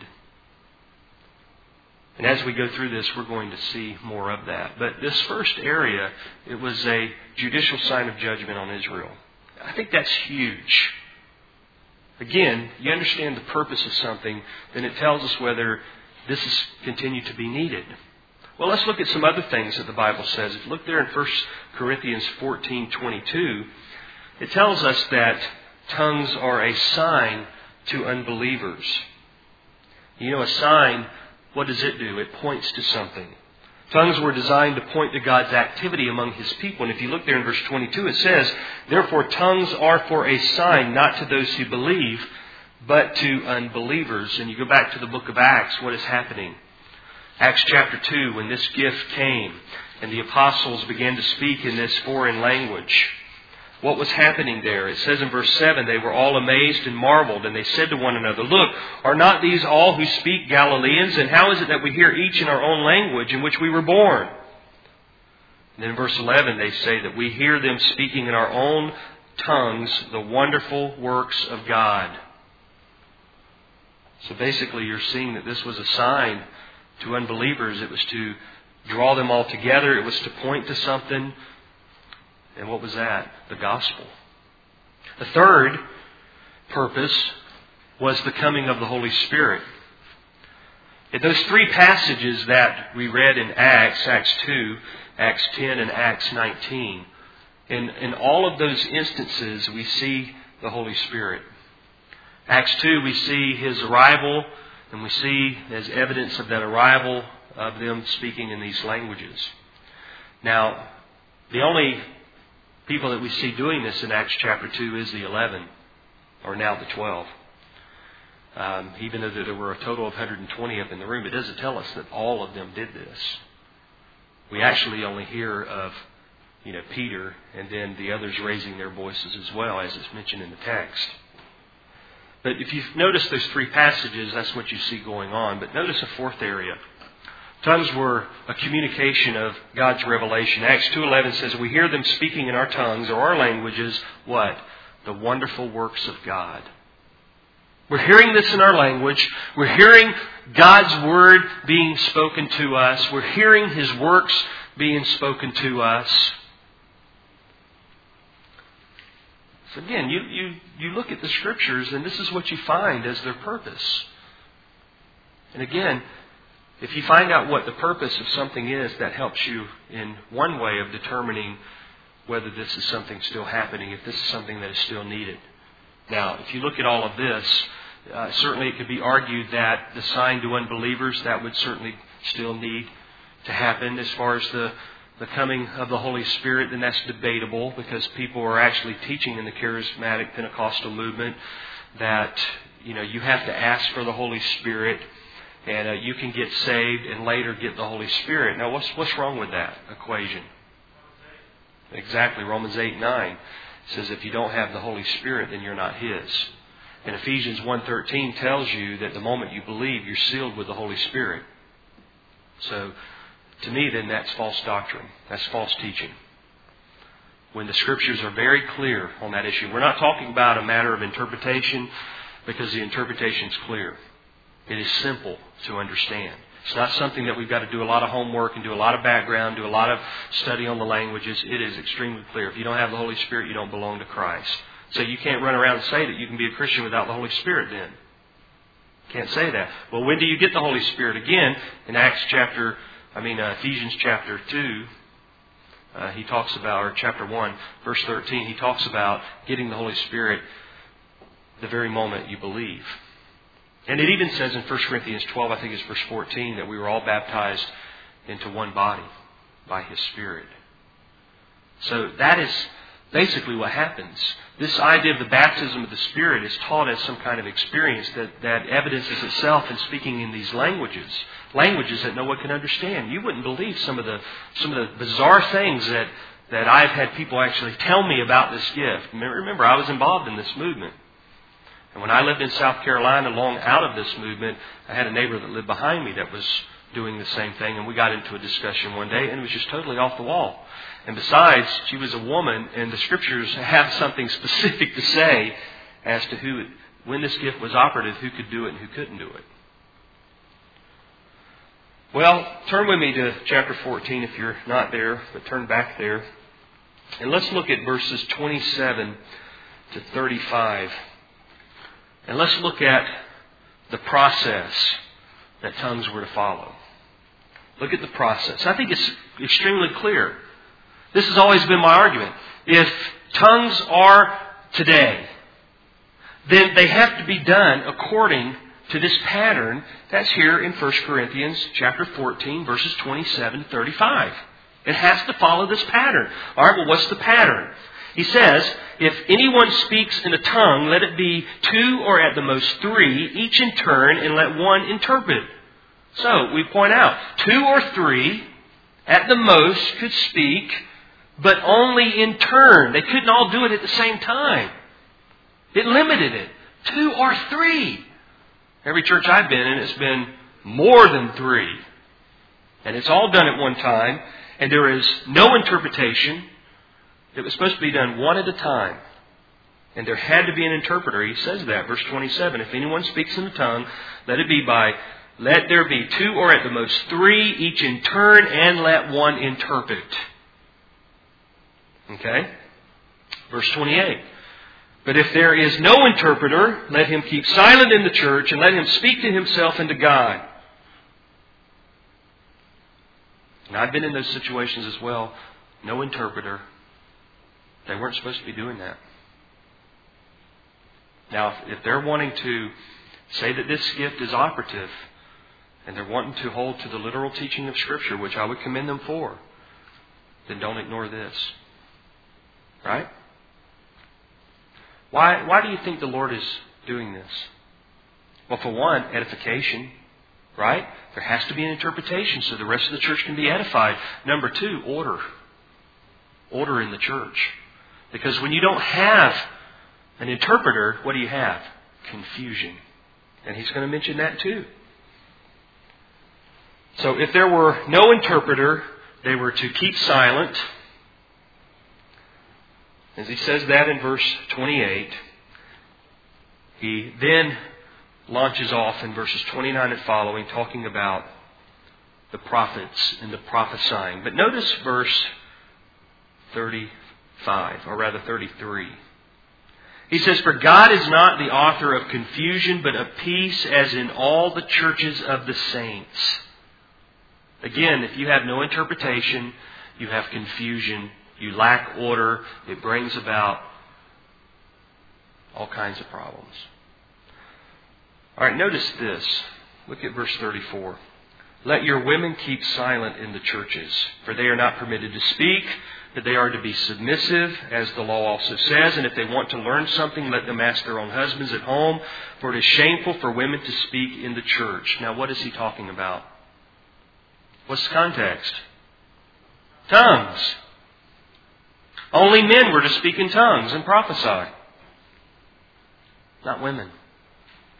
And as we go through this, we're going to see more of that. But this first area, it was a judicial sign of judgment on Israel. I think that's huge. Again, you understand the purpose of something, then it tells us whether this is continued to be needed. Well, let's look at some other things that the Bible says. If you look there in First Corinthians fourteen twenty-two, it tells us that tongues are a sign to unbelievers. You know, a sign, what does it do? It points to something. Tongues were designed to point to God's activity among His people. And if you look there in verse twenty-two, it says, "Therefore tongues are for a sign, not to those who believe, but to unbelievers." And you go back to the book of Acts, what is happening? Acts chapter two, when this gift came and the apostles began to speak in this foreign language, what was happening there? It says in verse seven, "They were all amazed and marveled, and they said to one another, 'Look, are not these all who speak Galileans? And how is it that we hear each in our own language in which we were born?' And then in verse eleven, they say that we hear them speaking in our own tongues the wonderful works of God." So basically you're seeing that this was a sign to unbelievers. It was to draw them all together. It was to point to something. And what was that? The gospel. The third purpose was the coming of the Holy Spirit. In those three passages that we read in Acts, Acts two, Acts ten, and Acts nineteen, in, in all of those instances we see the Holy Spirit. Acts two, we see His arrival, and we see as evidence of that arrival of them speaking in these languages. Now, the only people that we see doing this in Acts chapter two is the eleven, or now the twelve. Um, even though there were a total of one hundred twenty up in the room, it doesn't tell us that all of them did this. We actually only hear of, you know, Peter and then the others raising their voices as well, as it's mentioned in the text. But if you've noticed those three passages, that's what you see going on. But notice a fourth area. Tongues were a communication of God's revelation. Acts two eleven says, "We hear them speaking in our tongues," or our languages, what? The wonderful works of God. We're hearing this in our language. We're hearing God's Word being spoken to us. We're hearing His works being spoken to us. So again, you, you, you look at the Scriptures and this is what you find as their purpose. And again, if you find out what the purpose of something is, that helps you in one way of determining whether this is something still happening, if this is something that is still needed. Now, if you look at all of this, uh, certainly it could be argued that the sign to unbelievers, that would certainly still need to happen. As far as the, the coming of the Holy Spirit, then that's debatable, because people are actually teaching in the charismatic Pentecostal movement that, you know, you have to ask for the Holy Spirit, and uh, you can get saved and later get the Holy Spirit. Now, what's what's wrong with that equation? Exactly, Romans eight nine says if you don't have the Holy Spirit, then you're not His. And Ephesians one thirteen tells you that the moment you believe, you're sealed with the Holy Spirit. So to me, then that's false doctrine. That's false teaching. When the Scriptures are very clear on that issue. We're not talking about a matter of interpretation, because the interpretation is clear. It is simple to understand. It's not something that we've got to do a lot of homework and do a lot of background, do a lot of study on the languages. It is extremely clear. If you don't have the Holy Spirit, you don't belong to Christ. So you can't run around and say that you can be a Christian without the Holy Spirit then. Can't say that. Well, when do you get the Holy Spirit? Again, in Acts chapter, I mean uh, Ephesians chapter two, uh, he talks about, or chapter one, verse thirteen, he talks about getting the Holy Spirit the very moment you believe. And it even says in First Corinthians twelve, I think it's verse fourteen, that we were all baptized into one body by His Spirit. So that is basically what happens. This idea of the baptism of the Spirit is taught as some kind of experience that, that evidences itself in speaking in these languages. Languages that no one can understand. You wouldn't believe some of the some of the bizarre things that, that I've had people actually tell me about this gift. Remember, I was involved in this movement. And when I lived in South Carolina, long out of this movement, I had a neighbor that lived behind me that was doing the same thing. And we got into a discussion one day, and it was just totally off the wall. And besides, she was a woman, and the Scriptures have something specific to say as to who, when this gift was operative, who could do it and who couldn't do it. Well, turn with me to chapter fourteen if you're not there, but turn back there. And let's look at verses twenty-seven to thirty-five. And let's look at the process that tongues were to follow. Look at the process. I think it's extremely clear. This has always been my argument. If tongues are today, then they have to be done according to this pattern that's here in First Corinthians chapter fourteen, verses twenty-seven to thirty-five. It has to follow this pattern. All right, well, what's the pattern? He says, if anyone speaks in a tongue, let it be two or at the most three, each in turn, and let one interpret. So, we point out, two or three at the most could speak, but only in turn. They couldn't all do it at the same time. It limited it. Two or three. Every church I've been in, it's been more than three. And it's all done at one time, and there is no interpretation. It was supposed to be done one at a time. And there had to be an interpreter. He says that, verse twenty-seven. If anyone speaks in a tongue, let it be by, let there be two or at the most three, each in turn, and let one interpret. Okay? Verse twenty-eight. But if there is no interpreter, let him keep silent in the church, and let him speak to himself and to God. And I've been in those situations as well. No interpreter. They weren't supposed to be doing that. Now, if they're wanting to say that this gift is operative, and they're wanting to hold to the literal teaching of Scripture, which I would commend them for, then don't ignore this. Right? Why, why do you think the Lord is doing this? Well, for one, edification. Right? There has to be an interpretation so the rest of the church can be edified. Number two, order. Order in the church. Because when you don't have an interpreter, what do you have? Confusion. And he's going to mention that too. So if there were no interpreter, they were to keep silent. As he says that in verse twenty-eight, he then launches off in verses twenty-nine and following, talking about the prophets and the prophesying. But notice verse thirty-five, or rather thirty-three. He says, for God is not the author of confusion, but of peace, as in all the churches of the saints. Again, if you have no interpretation, you have confusion, you lack order, it brings about all kinds of problems. All right, notice this. Look at verse thirty-four. Let your women keep silent in the churches, for they are not permitted to speak, but they are to be submissive, as the law also says. And if they want to learn something, let them ask their own husbands at home, for it is shameful for women to speak in the church. Now, what is he talking about? What's the context? Tongues. Only men were to speak in tongues and prophesy. Not women.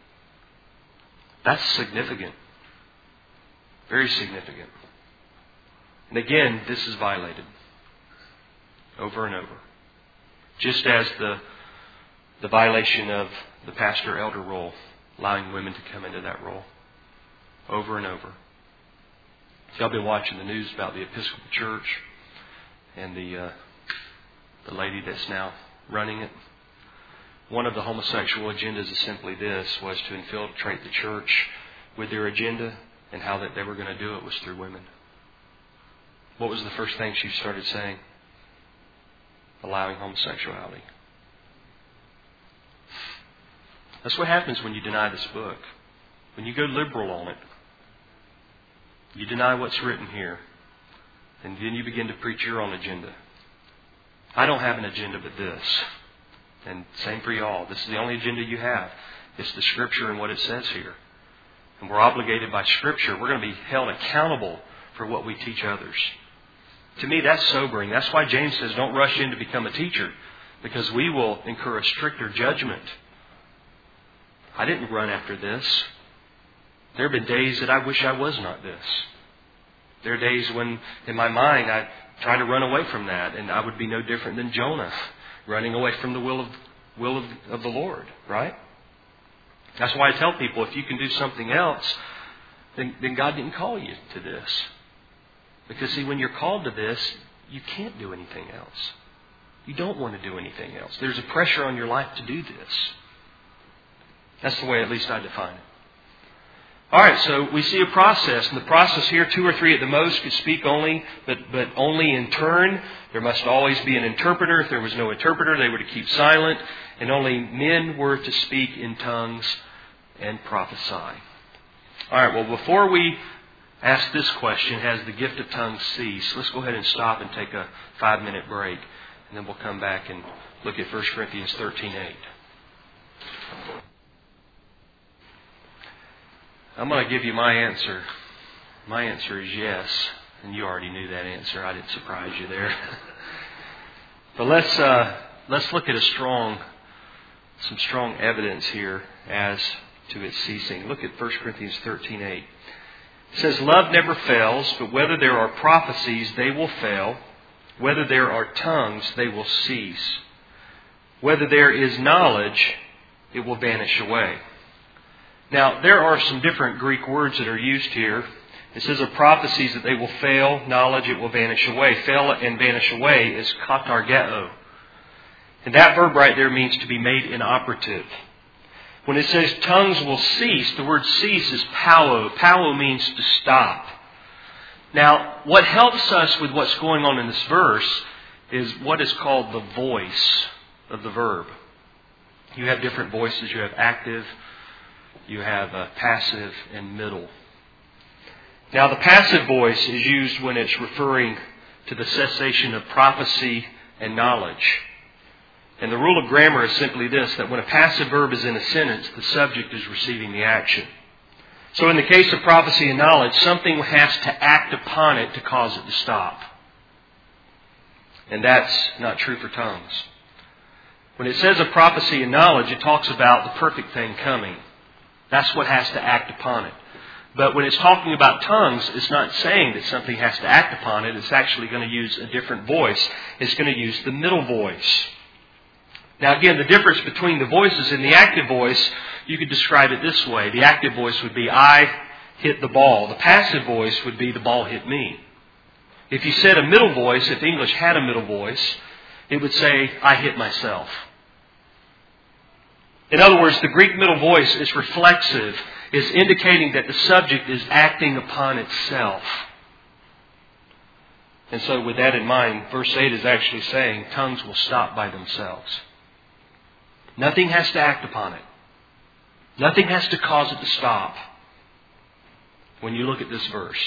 That's significant. Very significant. And again, this is violated over and over. Just as the, the violation of the pastor-elder role, allowing women to come into that role over and over. Y'all been watching the news about the Episcopal Church and the uh, the lady that's now running it. One of the homosexual agendas is simply this, was to infiltrate the church with their agenda, and how that they were going to do it was through women. What was the first thing she started saying? Allowing homosexuality. That's what happens when you deny this book. When you go liberal on it, you deny what's written here, and then you begin to preach your own agenda. I don't have an agenda but this. And same for y'all. This is the only agenda you have. It's the Scripture and what it says here. And we're obligated by Scripture. We're going to be held accountable for what we teach others. To me, that's sobering. That's why James says don't rush in to become a teacher, because we will incur a stricter judgment. I didn't run after this. There have been days that I wish I was not this. There are days when, in my mind, I try to run away from that, and I would be no different than Jonah, running away from the will of will of, of the Lord, right? That's why I tell people, if you can do something else, then, then God didn't call you to this. Because, see, when you're called to this, you can't do anything else. You don't want to do anything else. There's a pressure on your life to do this. That's the way at least I define it. All right, so we see a process. And the process here, two or three at the most could speak only, but, but only in turn. There must always be an interpreter. If there was no interpreter, they were to keep silent. And only men were to speak in tongues and prophesy. All right, well, before we ask this question, has the gift of tongues ceased? Let's go ahead and stop and take a five-minute break. And then we'll come back and look at First Corinthians thirteen eight. I'm going to give you my answer. My answer is yes. And you already knew that answer. I didn't surprise you there. But let's uh, let's look at a strong, some strong evidence here as to its ceasing. Look at First Corinthians thirteen eight. It says, "Love never fails, but whether there are prophecies, they will fail. Whether there are tongues, they will cease. Whether there is knowledge, it will vanish away." Now, there are some different Greek words that are used here. It says of prophecies that they will fail, knowledge, it will vanish away. Fail and vanish away is katargeo. And that verb right there means to be made inoperative. When it says tongues will cease, the word cease is pauo. Pauo means to stop. Now, what helps us with what's going on in this verse is what is called the voice of the verb. You have different voices. You have active, you have uh, passive, and middle. Now, the passive voice is used when it's referring to the cessation of prophecy and knowledge. And the rule of grammar is simply this, that when a passive verb is in a sentence, the subject is receiving the action. So in the case of prophecy and knowledge, something has to act upon it to cause it to stop. And that's not true for tongues. When it says of prophecy and knowledge, it talks about the perfect thing coming. That's what has to act upon it. But when it's talking about tongues, it's not saying that something has to act upon it. It's actually going to use a different voice. It's going to use the middle voice. Now again, the difference between the voices in the active voice, you could describe it this way. The active voice would be, I hit the ball. The passive voice would be, the ball hit me. If you said a middle voice, if English had a middle voice, it would say, I hit myself. In other words, the Greek middle voice is reflexive, is indicating that the subject is acting upon itself. And so with that in mind, verse eight is actually saying tongues will stop by themselves. Nothing has to act upon it. Nothing has to cause it to stop. When you look at this verse,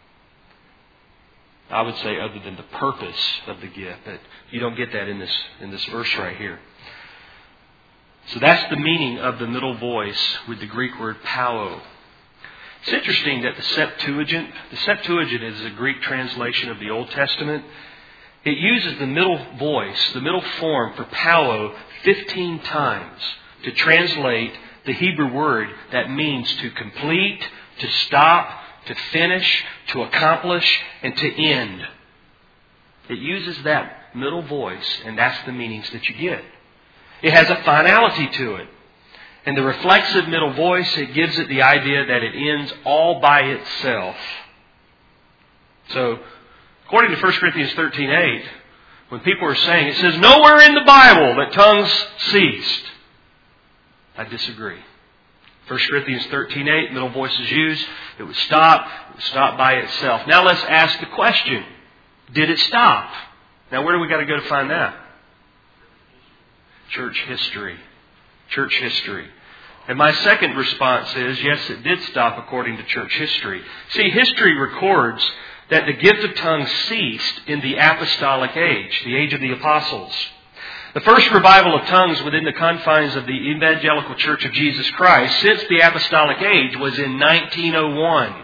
I would say other than the purpose of the gift, but you don't get that in this in this verse right here. So that's the meaning of the middle voice with the Greek word pauo. It's interesting that the Septuagint, the Septuagint is a Greek translation of the Old Testament. It uses the middle voice, the middle form for pauo fifteen times to translate the Hebrew word that means to complete, to stop, to finish, to accomplish, and to end. It uses that middle voice, and that's the meanings that you get. It has a finality to it. And the reflexive middle voice, it gives it the idea that it ends all by itself. So, according to First Corinthians thirteen eight, when people are saying, it says nowhere in the Bible that tongues ceased. I disagree. First Corinthians thirteen eight, middle voice is used. It would stop. It would stop by itself. Now let's ask the question. Did it stop? Now where do we got to go to find that? Church history. Church history. And my second response is, yes, it did stop according to church history. See, history records that the gift of tongues ceased in the apostolic age, the age of the apostles. The first revival of tongues within the confines of the Evangelical Church of Jesus Christ since the apostolic age was in nineteen oh one.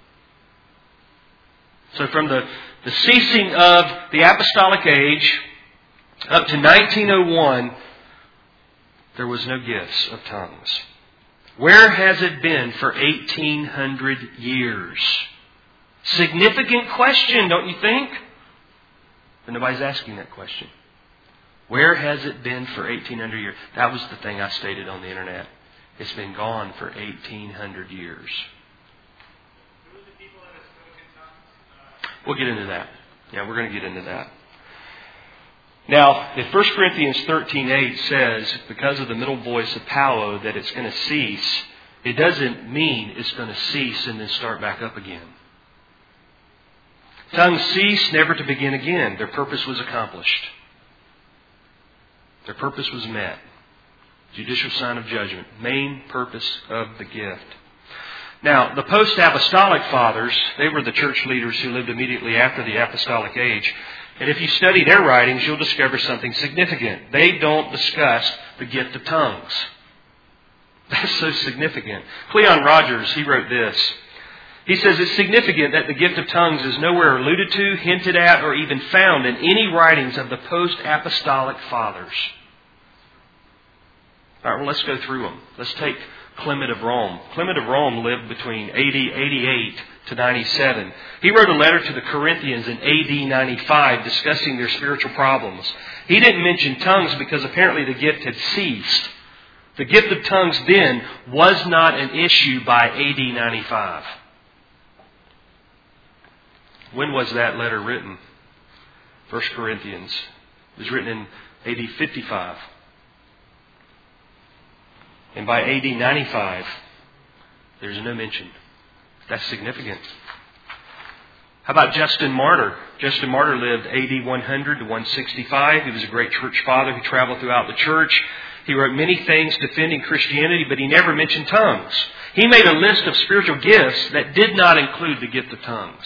So from the, the ceasing of the apostolic age up to nineteen oh one, there was no gifts of tongues. Where has it been for eighteen hundred years? Significant question, don't you think? But nobody's asking that question. Where has it been for eighteen hundred years? That was the thing I stated on the internet. It's been gone for eighteen hundred years. Who are the people that have spoken tongues? We'll get into that. Yeah, we're going to get into that. Now, if First Corinthians thirteen eight says, because of the middle voice of Paulo, that it's going to cease, it doesn't mean it's going to cease and then start back up again. Tongues cease, never to begin again. Their purpose was accomplished. Their purpose was met. Judicial sign of judgment. Main purpose of the gift. Now, the post-apostolic fathers, they were the church leaders who lived immediately after the apostolic age. And if you study their writings, you'll discover something significant. They don't discuss the gift of tongues. That's so significant. Cleon Rogers, he wrote this. He says it's significant that the gift of tongues is nowhere alluded to, hinted at, or even found in any writings of the post-apostolic fathers. All right, well, let's go through them. Let's take Clement of Rome. Clement of Rome lived between A D eighty-eight to ninety-seven. He wrote a letter to the Corinthians in A D ninety-five discussing their spiritual problems. He didn't mention tongues because apparently the gift had ceased. The gift of tongues then was not an issue by A D ninety-five. When was that letter written? First Corinthians. It was written in A D fifty-five. And by A D ninety-five, there's no mention. That's significant. How about Justin Martyr? Justin Martyr lived A D one hundred to one sixty-five. He was a great church father who traveled throughout the church. He wrote many things defending Christianity, but he never mentioned tongues. He made a list of spiritual gifts that did not include the gift of tongues.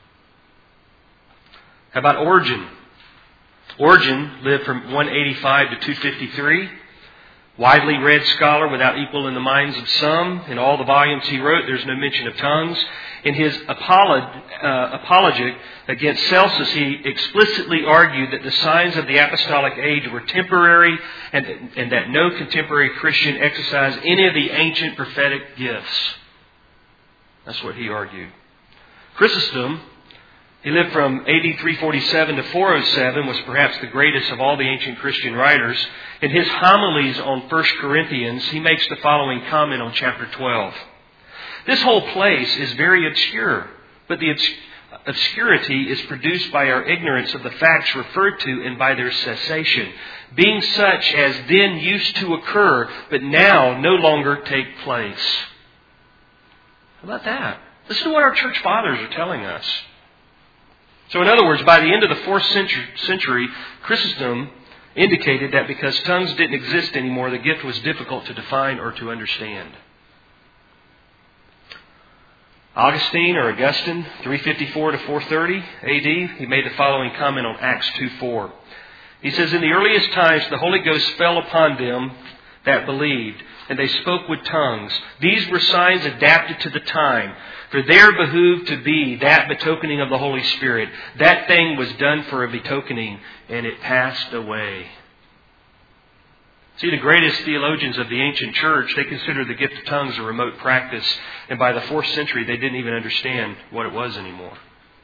How about Origen? Origen lived from one eighty-five to two fifty-three. Widely read scholar without equal in the minds of some. In all the volumes he wrote, there's no mention of tongues. In his apolog- uh, apologet against Celsus, he explicitly argued that the signs of the apostolic age were temporary and, and that no contemporary Christian exercised any of the ancient prophetic gifts. That's what he argued. Chrysostom, he lived from A D three forty-seven to four oh seven, was perhaps the greatest of all the ancient Christian writers. In his homilies on First Corinthians, he makes the following comment on chapter twelve. This whole place is very obscure, but the obs- obscurity is produced by our ignorance of the facts referred to and by their cessation, being such as then used to occur, but now no longer take place. How about that? Listen to what our church fathers are telling us. So in other words, by the end of the fourth century, Chrysostom indicated that because tongues didn't exist anymore, the gift was difficult to define or to understand. Augustine or Augustine, three fifty-four to four thirty A D, he made the following comment on Acts two four. He says, in the earliest times the Holy Ghost fell upon them that believed, and they spoke with tongues. These were signs adapted to the time, for there behooved to be that betokening of the Holy Spirit. That thing was done for a betokening, and it passed away. See, the greatest theologians of the ancient church, they considered the gift of tongues a remote practice, and by the fourth century they didn't even understand what it was anymore.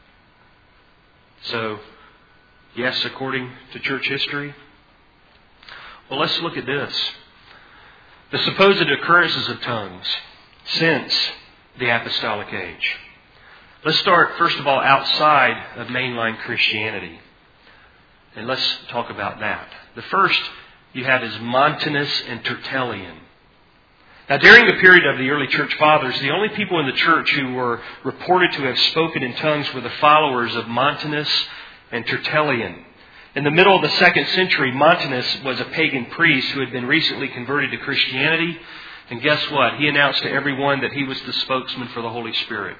So, yes, according to church history. Well, let's look at this. The supposed occurrences of tongues since the apostolic age. Let's start, first of all, outside of mainline Christianity. And let's talk about that. The first you have is Montanus and Tertullian. Now, during the period of the early church fathers, the only people in the church who were reported to have spoken in tongues were the followers of Montanus and Tertullian. In the middle of the second century, Montanus was a pagan priest who had been recently converted to Christianity. And guess what? He announced to everyone that he was the spokesman for the Holy Spirit.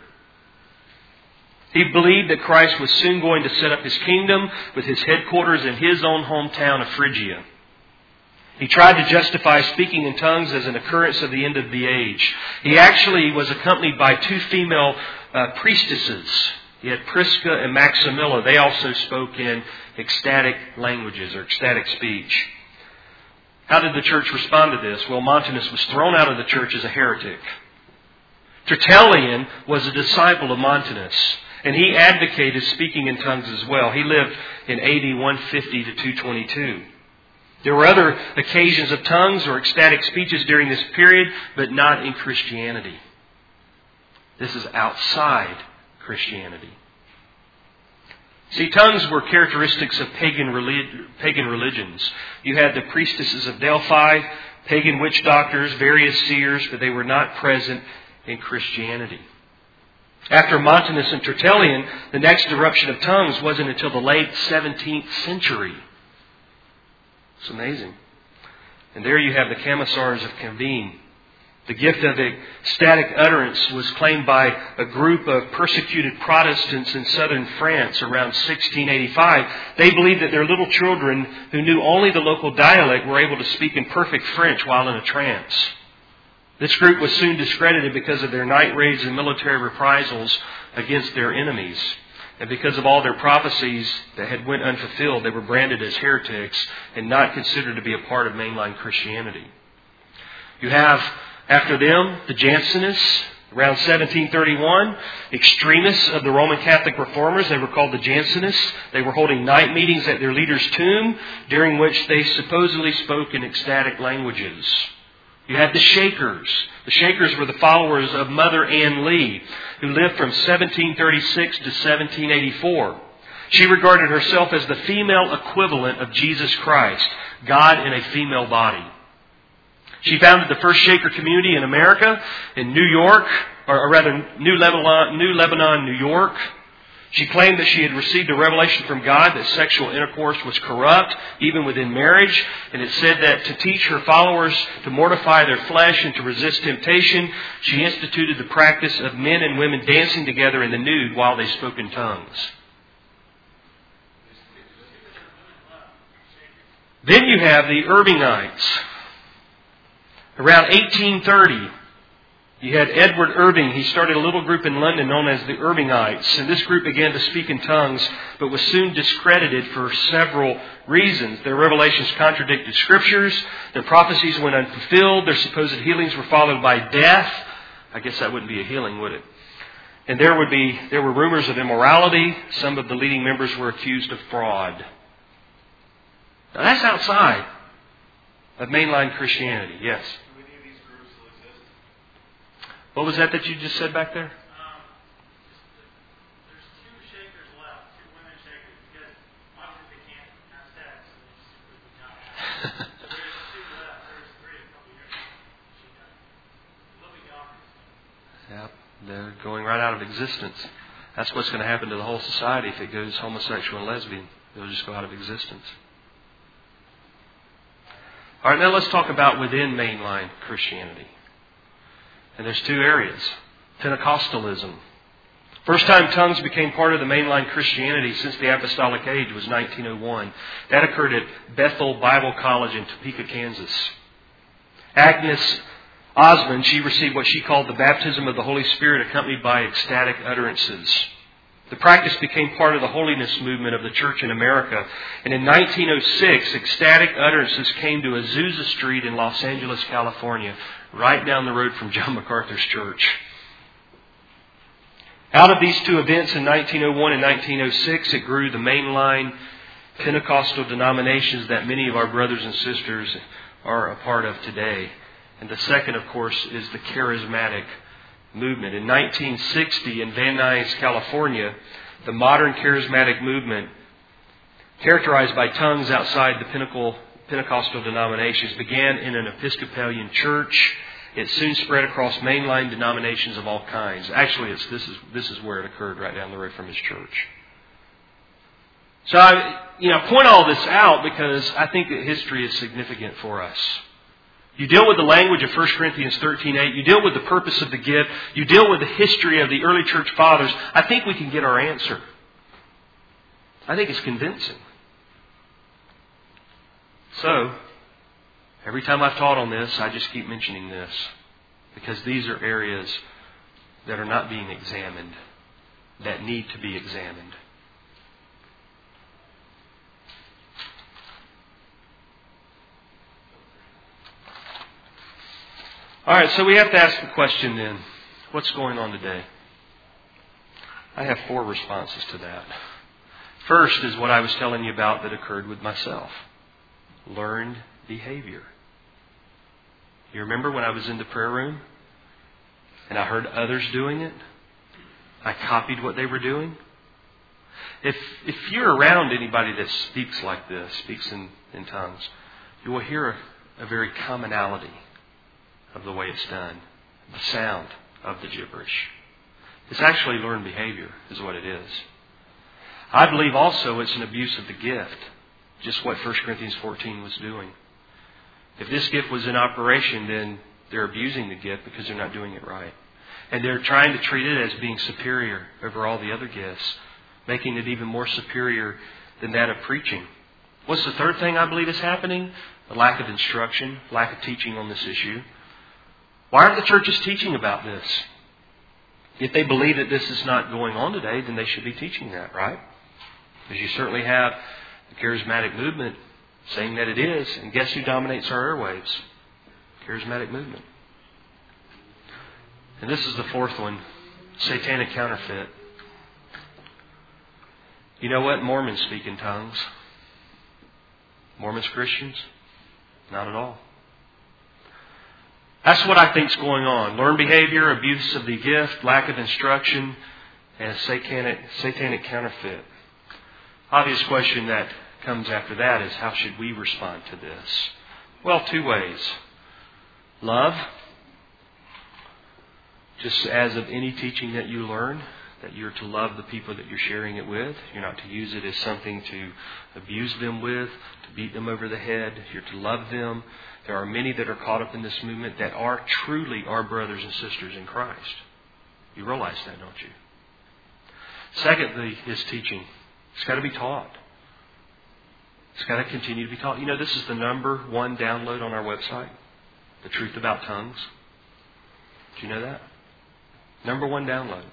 He believed that Christ was soon going to set up his kingdom with his headquarters in his own hometown of Phrygia. He tried to justify speaking in tongues as an occurrence of the end of the age. He actually was accompanied by two female uh, priestesses. He had Prisca and Maximilla. They also spoke in ecstatic languages or ecstatic speech. How did the church respond to this? Well, Montanus was thrown out of the church as a heretic. Tertullian was a disciple of Montanus, and he advocated speaking in tongues as well. He lived in A D one fifty to two twenty-two. There were other occasions of tongues or ecstatic speeches during this period, but not in Christianity. This is outside Christianity. See, tongues were characteristics of pagan relig- pagan religions. You had the priestesses of Delphi, pagan witch doctors, various seers, but they were not present in Christianity. After Montanus and Tertullian, the next eruption of tongues wasn't until the late seventeenth century. It's amazing. And there you have the Camisards of Cambine. The gift of ecstatic utterance was claimed by a group of persecuted Protestants in southern France around sixteen eighty-five. They believed that their little children who knew only the local dialect were able to speak in perfect French while in a trance. This group was soon discredited because of their night raids and military reprisals against their enemies. And because of all their prophecies that had went unfulfilled, they were branded as heretics and not considered to be a part of mainline Christianity. You have, after them, the Jansenists, around seventeen thirty-one, extremists of the Roman Catholic Reformers. They were called the Jansenists. They were holding night meetings at their leader's tomb, during which they supposedly spoke in ecstatic languages. You had the Shakers. The Shakers were the followers of Mother Ann Lee, who lived from seventeen thirty-six to seventeen eighty-four. She regarded herself as the female equivalent of Jesus Christ, God in a female body. She founded the first Shaker community in America, in New York, or rather New Lebanon, New Lebanon, New York. She claimed that she had received a revelation from God that sexual intercourse was corrupt, even within marriage. And it said that to teach her followers to mortify their flesh and to resist temptation, she instituted the practice of men and women dancing together in the nude while they spoke in tongues. Then you have the Irvingites. Around eighteen thirty, you had Edward Irving. He started a little group in London known as the Irvingites. And this group began to speak in tongues, but was soon discredited for several reasons. Their revelations contradicted scriptures. Their prophecies went unfulfilled. Their supposed healings were followed by death. I guess that wouldn't be a healing, would it? And there would be there were rumors of immorality. Some of the leading members were accused of fraud. Now that's outside of mainline Christianity, yes. Do any of these groups still exist? What was that that you just said back there? Um, there's two Shakers left, two women Shakers, because obviously they can't have sex, so they just simply would not have it. So there's two left. There's three a couple years ago. She died. Living offers. Yeah, they're going right out of existence. That's what's going to happen to the whole society if it goes homosexual and lesbian. They'll just go out of existence. All right, now let's talk about within mainline Christianity. And there's two areas. Pentecostalism. First time tongues became part of the mainline Christianity since the apostolic age was nineteen oh one. That occurred at Bethel Bible College in Topeka, Kansas. Agnes Osmond, she received what she called the baptism of the Holy Spirit accompanied by ecstatic utterances. The practice became part of the holiness movement of the church in America. And in nineteen oh six, ecstatic utterances came to Azusa Street in Los Angeles, California, right down the road from John MacArthur's church. Out of these two events in nineteen oh one and nineteen oh six, it grew the mainline Pentecostal denominations that many of our brothers and sisters are a part of today. And the second, of course, is the charismatic movement. In nineteen sixty, in Van Nuys, California, the modern charismatic movement, characterized by tongues outside the Pentecostal denominations, began in an Episcopalian church. It soon spread across mainline denominations of all kinds. Actually, it's, this is this is where it occurred, right down the road from his church. So, I, you know, point all this out because I think that history is significant for us. You deal with the language of First Corinthians thirteen eight. You deal with the purpose of the gift. You deal with the history of the early church fathers. I think we can get our answer. I think it's convincing. So, every time I've taught on this, I just keep mentioning this because these are areas that are not being examined, that need to be examined. All right, so we have to ask the question then, what's going on today? I have four responses to that. First is what I was telling you about that occurred with myself. Learned behavior. You remember when I was in the prayer room and I heard others doing it? I copied what they were doing. If if you're around anybody that speaks like this, speaks in, in tongues, you will hear a, a very commonality of the way it's done. The sound of the gibberish. It's actually learned behavior is what it is. I believe also it's an abuse of the gift. Just what First Corinthians fourteen was doing. If this gift was in operation, then they're abusing the gift because they're not doing it right. And they're trying to treat it as being superior over all the other gifts, making it even more superior than that of preaching. What's the third thing I believe is happening? A lack of instruction, lack of teaching on this issue. Why aren't the churches teaching about this? If they believe that this is not going on today, then they should be teaching that, right? Because you certainly have the charismatic movement saying that it is. And guess who dominates our airwaves? Charismatic movement. And this is the fourth one. Satanic counterfeit. You know what? Mormons speak in tongues. Mormons Christians? Not at all. That's what I think is going on. Learned behavior, abuse of the gift, lack of instruction, and satanic, satanic counterfeit. Obvious question that comes after that is how should we respond to this? Well, two ways. Love. Just as of any teaching that you learn, that you're to love the people that you're sharing it with. You're not to use it as something to abuse them with, to beat them over the head. You're to love them. There are many that are caught up in this movement that are truly our brothers and sisters in Christ. You realize that, don't you? Secondly, is teaching. It's got to be taught. It's got to continue to be taught. You know, this is the number one download on our website. The Truth About Tongues. Did you know that? Number one download.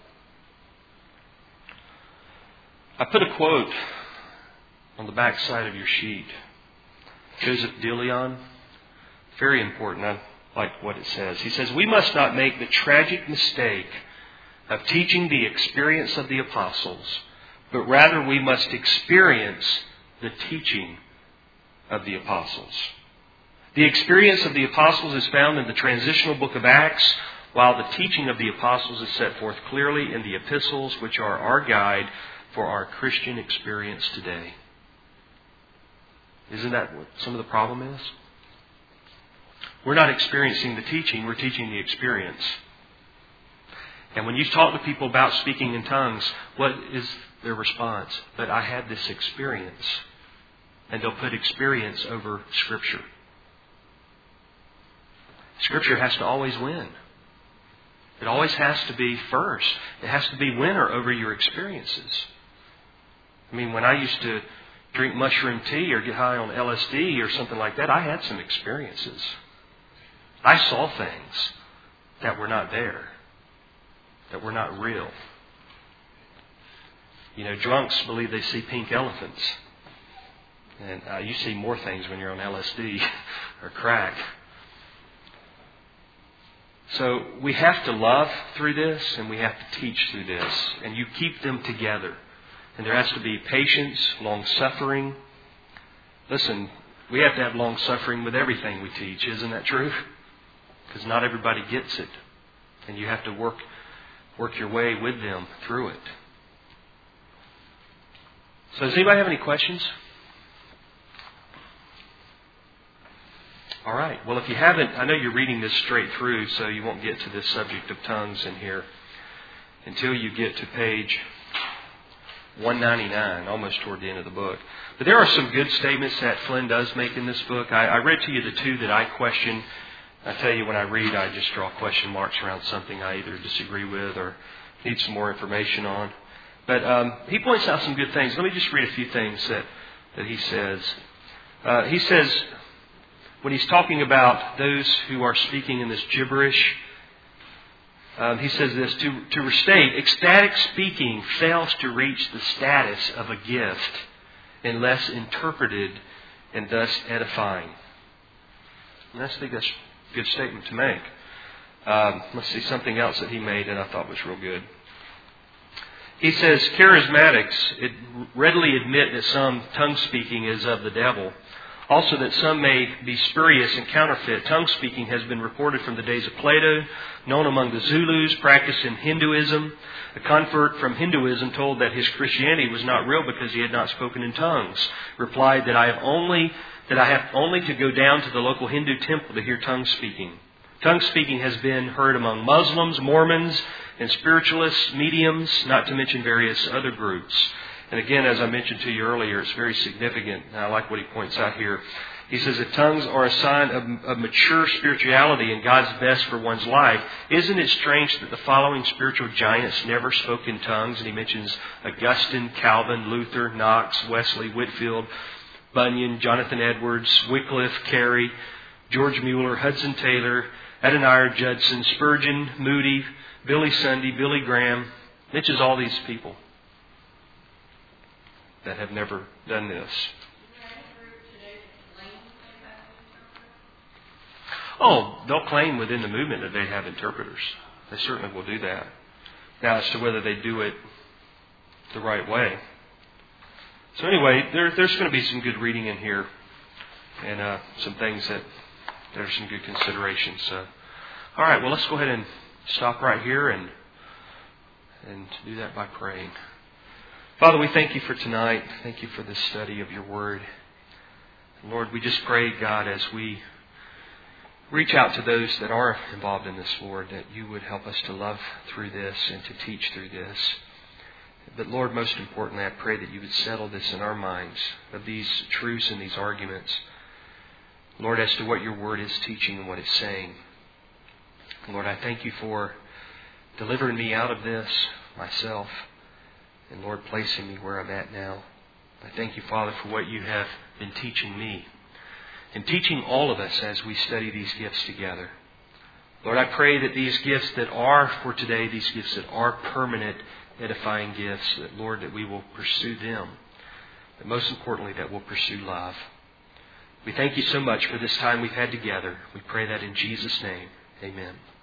I put a quote on the back side of your sheet. Joseph DeLeon. Very important. I like what it says. He says, we must not make the tragic mistake of teaching the experience of the apostles, but rather we must experience the teaching of the apostles. The experience of the apostles is found in the transitional book of Acts, while the teaching of the apostles is set forth clearly in the epistles, which are our guide for our Christian experience today. Isn't that what some of the problem is? We're not experiencing the teaching, we're teaching the experience. And when you talk to people about speaking in tongues, what is their response? But I had this experience. And they'll put experience over Scripture. Scripture has to always win. It always has to be first. It has to be winner over your experiences. I mean, when I used to drink mushroom tea or get high on L S D or something like that, I had some experiences. I saw things that were not there, that were not real. You know, drunks believe they see pink elephants. And uh, you see more things when you're on L S D or crack. So we have to love through this, and we have to teach through this. And you keep them together. And there has to be patience, long-suffering. Listen, we have to have long-suffering with everything we teach. Isn't that true? Because not everybody gets it. And you have to work, work your way with them through it. So does anybody have any questions? All right. Well, if you haven't, I know you're reading this straight through, so you won't get to this subject of tongues in here until you get to page one ninety-nine, almost toward the end of the book. But there are some good statements that Flynn does make in this book. I, I read to you the two that I question. I tell you, when I read, I just draw question marks around something I either disagree with or need some more information on. But um, he points out some good things. Let me just read a few things that, that he says. Uh, he says, when he's talking about those who are speaking in this gibberish, um, he says this, to, to restate, ecstatic speaking fails to reach the status of a gift unless interpreted and thus edifying. And I think that's a good statement to make. Um, let's see, something else that he made that I thought was real good. He says, charismatics readily admit that some tongue speaking is of the devil. Also that some may be spurious and counterfeit. Tongue speaking has been reported from the days of Plato, known among the Zulus, practiced in Hinduism. A convert from Hinduism told that his Christianity was not real because he had not spoken in tongues. Replied that I have only that I have only to go down to the local Hindu temple to hear tongue speaking. Tongue speaking has been heard among Muslims, Mormons, and spiritualists, mediums, not to mention various other groups. And again, as I mentioned to you earlier, it's very significant. And I like what he points out here. He says that tongues are a sign of, of mature spirituality and God's best for one's life. Isn't it strange that the following spiritual giants never spoke in tongues? And he mentions Augustine, Calvin, Luther, Knox, Wesley, Whitefield, Bunyan, Jonathan Edwards, Wycliffe, Carey, George Mueller, Hudson Taylor, Adoniram Judson, Spurgeon, Moody, Billy Sunday, Billy Graham. Mentions all these people that have never done this. Oh, they'll claim within the movement that they have interpreters. They certainly will do that. Now, as to whether they do it the right way. So anyway, there, there's going to be some good reading in here and uh, some things that there's some good considerations. So, all right, well, let's go ahead and stop right here and and do that by praying. Father, we thank you for tonight. Thank you for this study of your word. Lord, we just pray, God, as we reach out to those that are involved in this, Lord, that you would help us to love through this and to teach through this. But Lord, most importantly, I pray that you would settle this in our minds of these truths and these arguments. Lord, as to what your word is teaching and what it's saying. Lord, I thank you for delivering me out of this myself. And Lord, placing me where I'm at now. I thank you, Father, for what you have been teaching me. And teaching all of us as we study these gifts together. Lord, I pray that these gifts that are for today, these gifts that are permanent, edifying gifts, that, Lord, that we will pursue them. But most importantly, that we'll pursue love. We thank you so much for this time we've had together. We pray that in Jesus' name. Amen.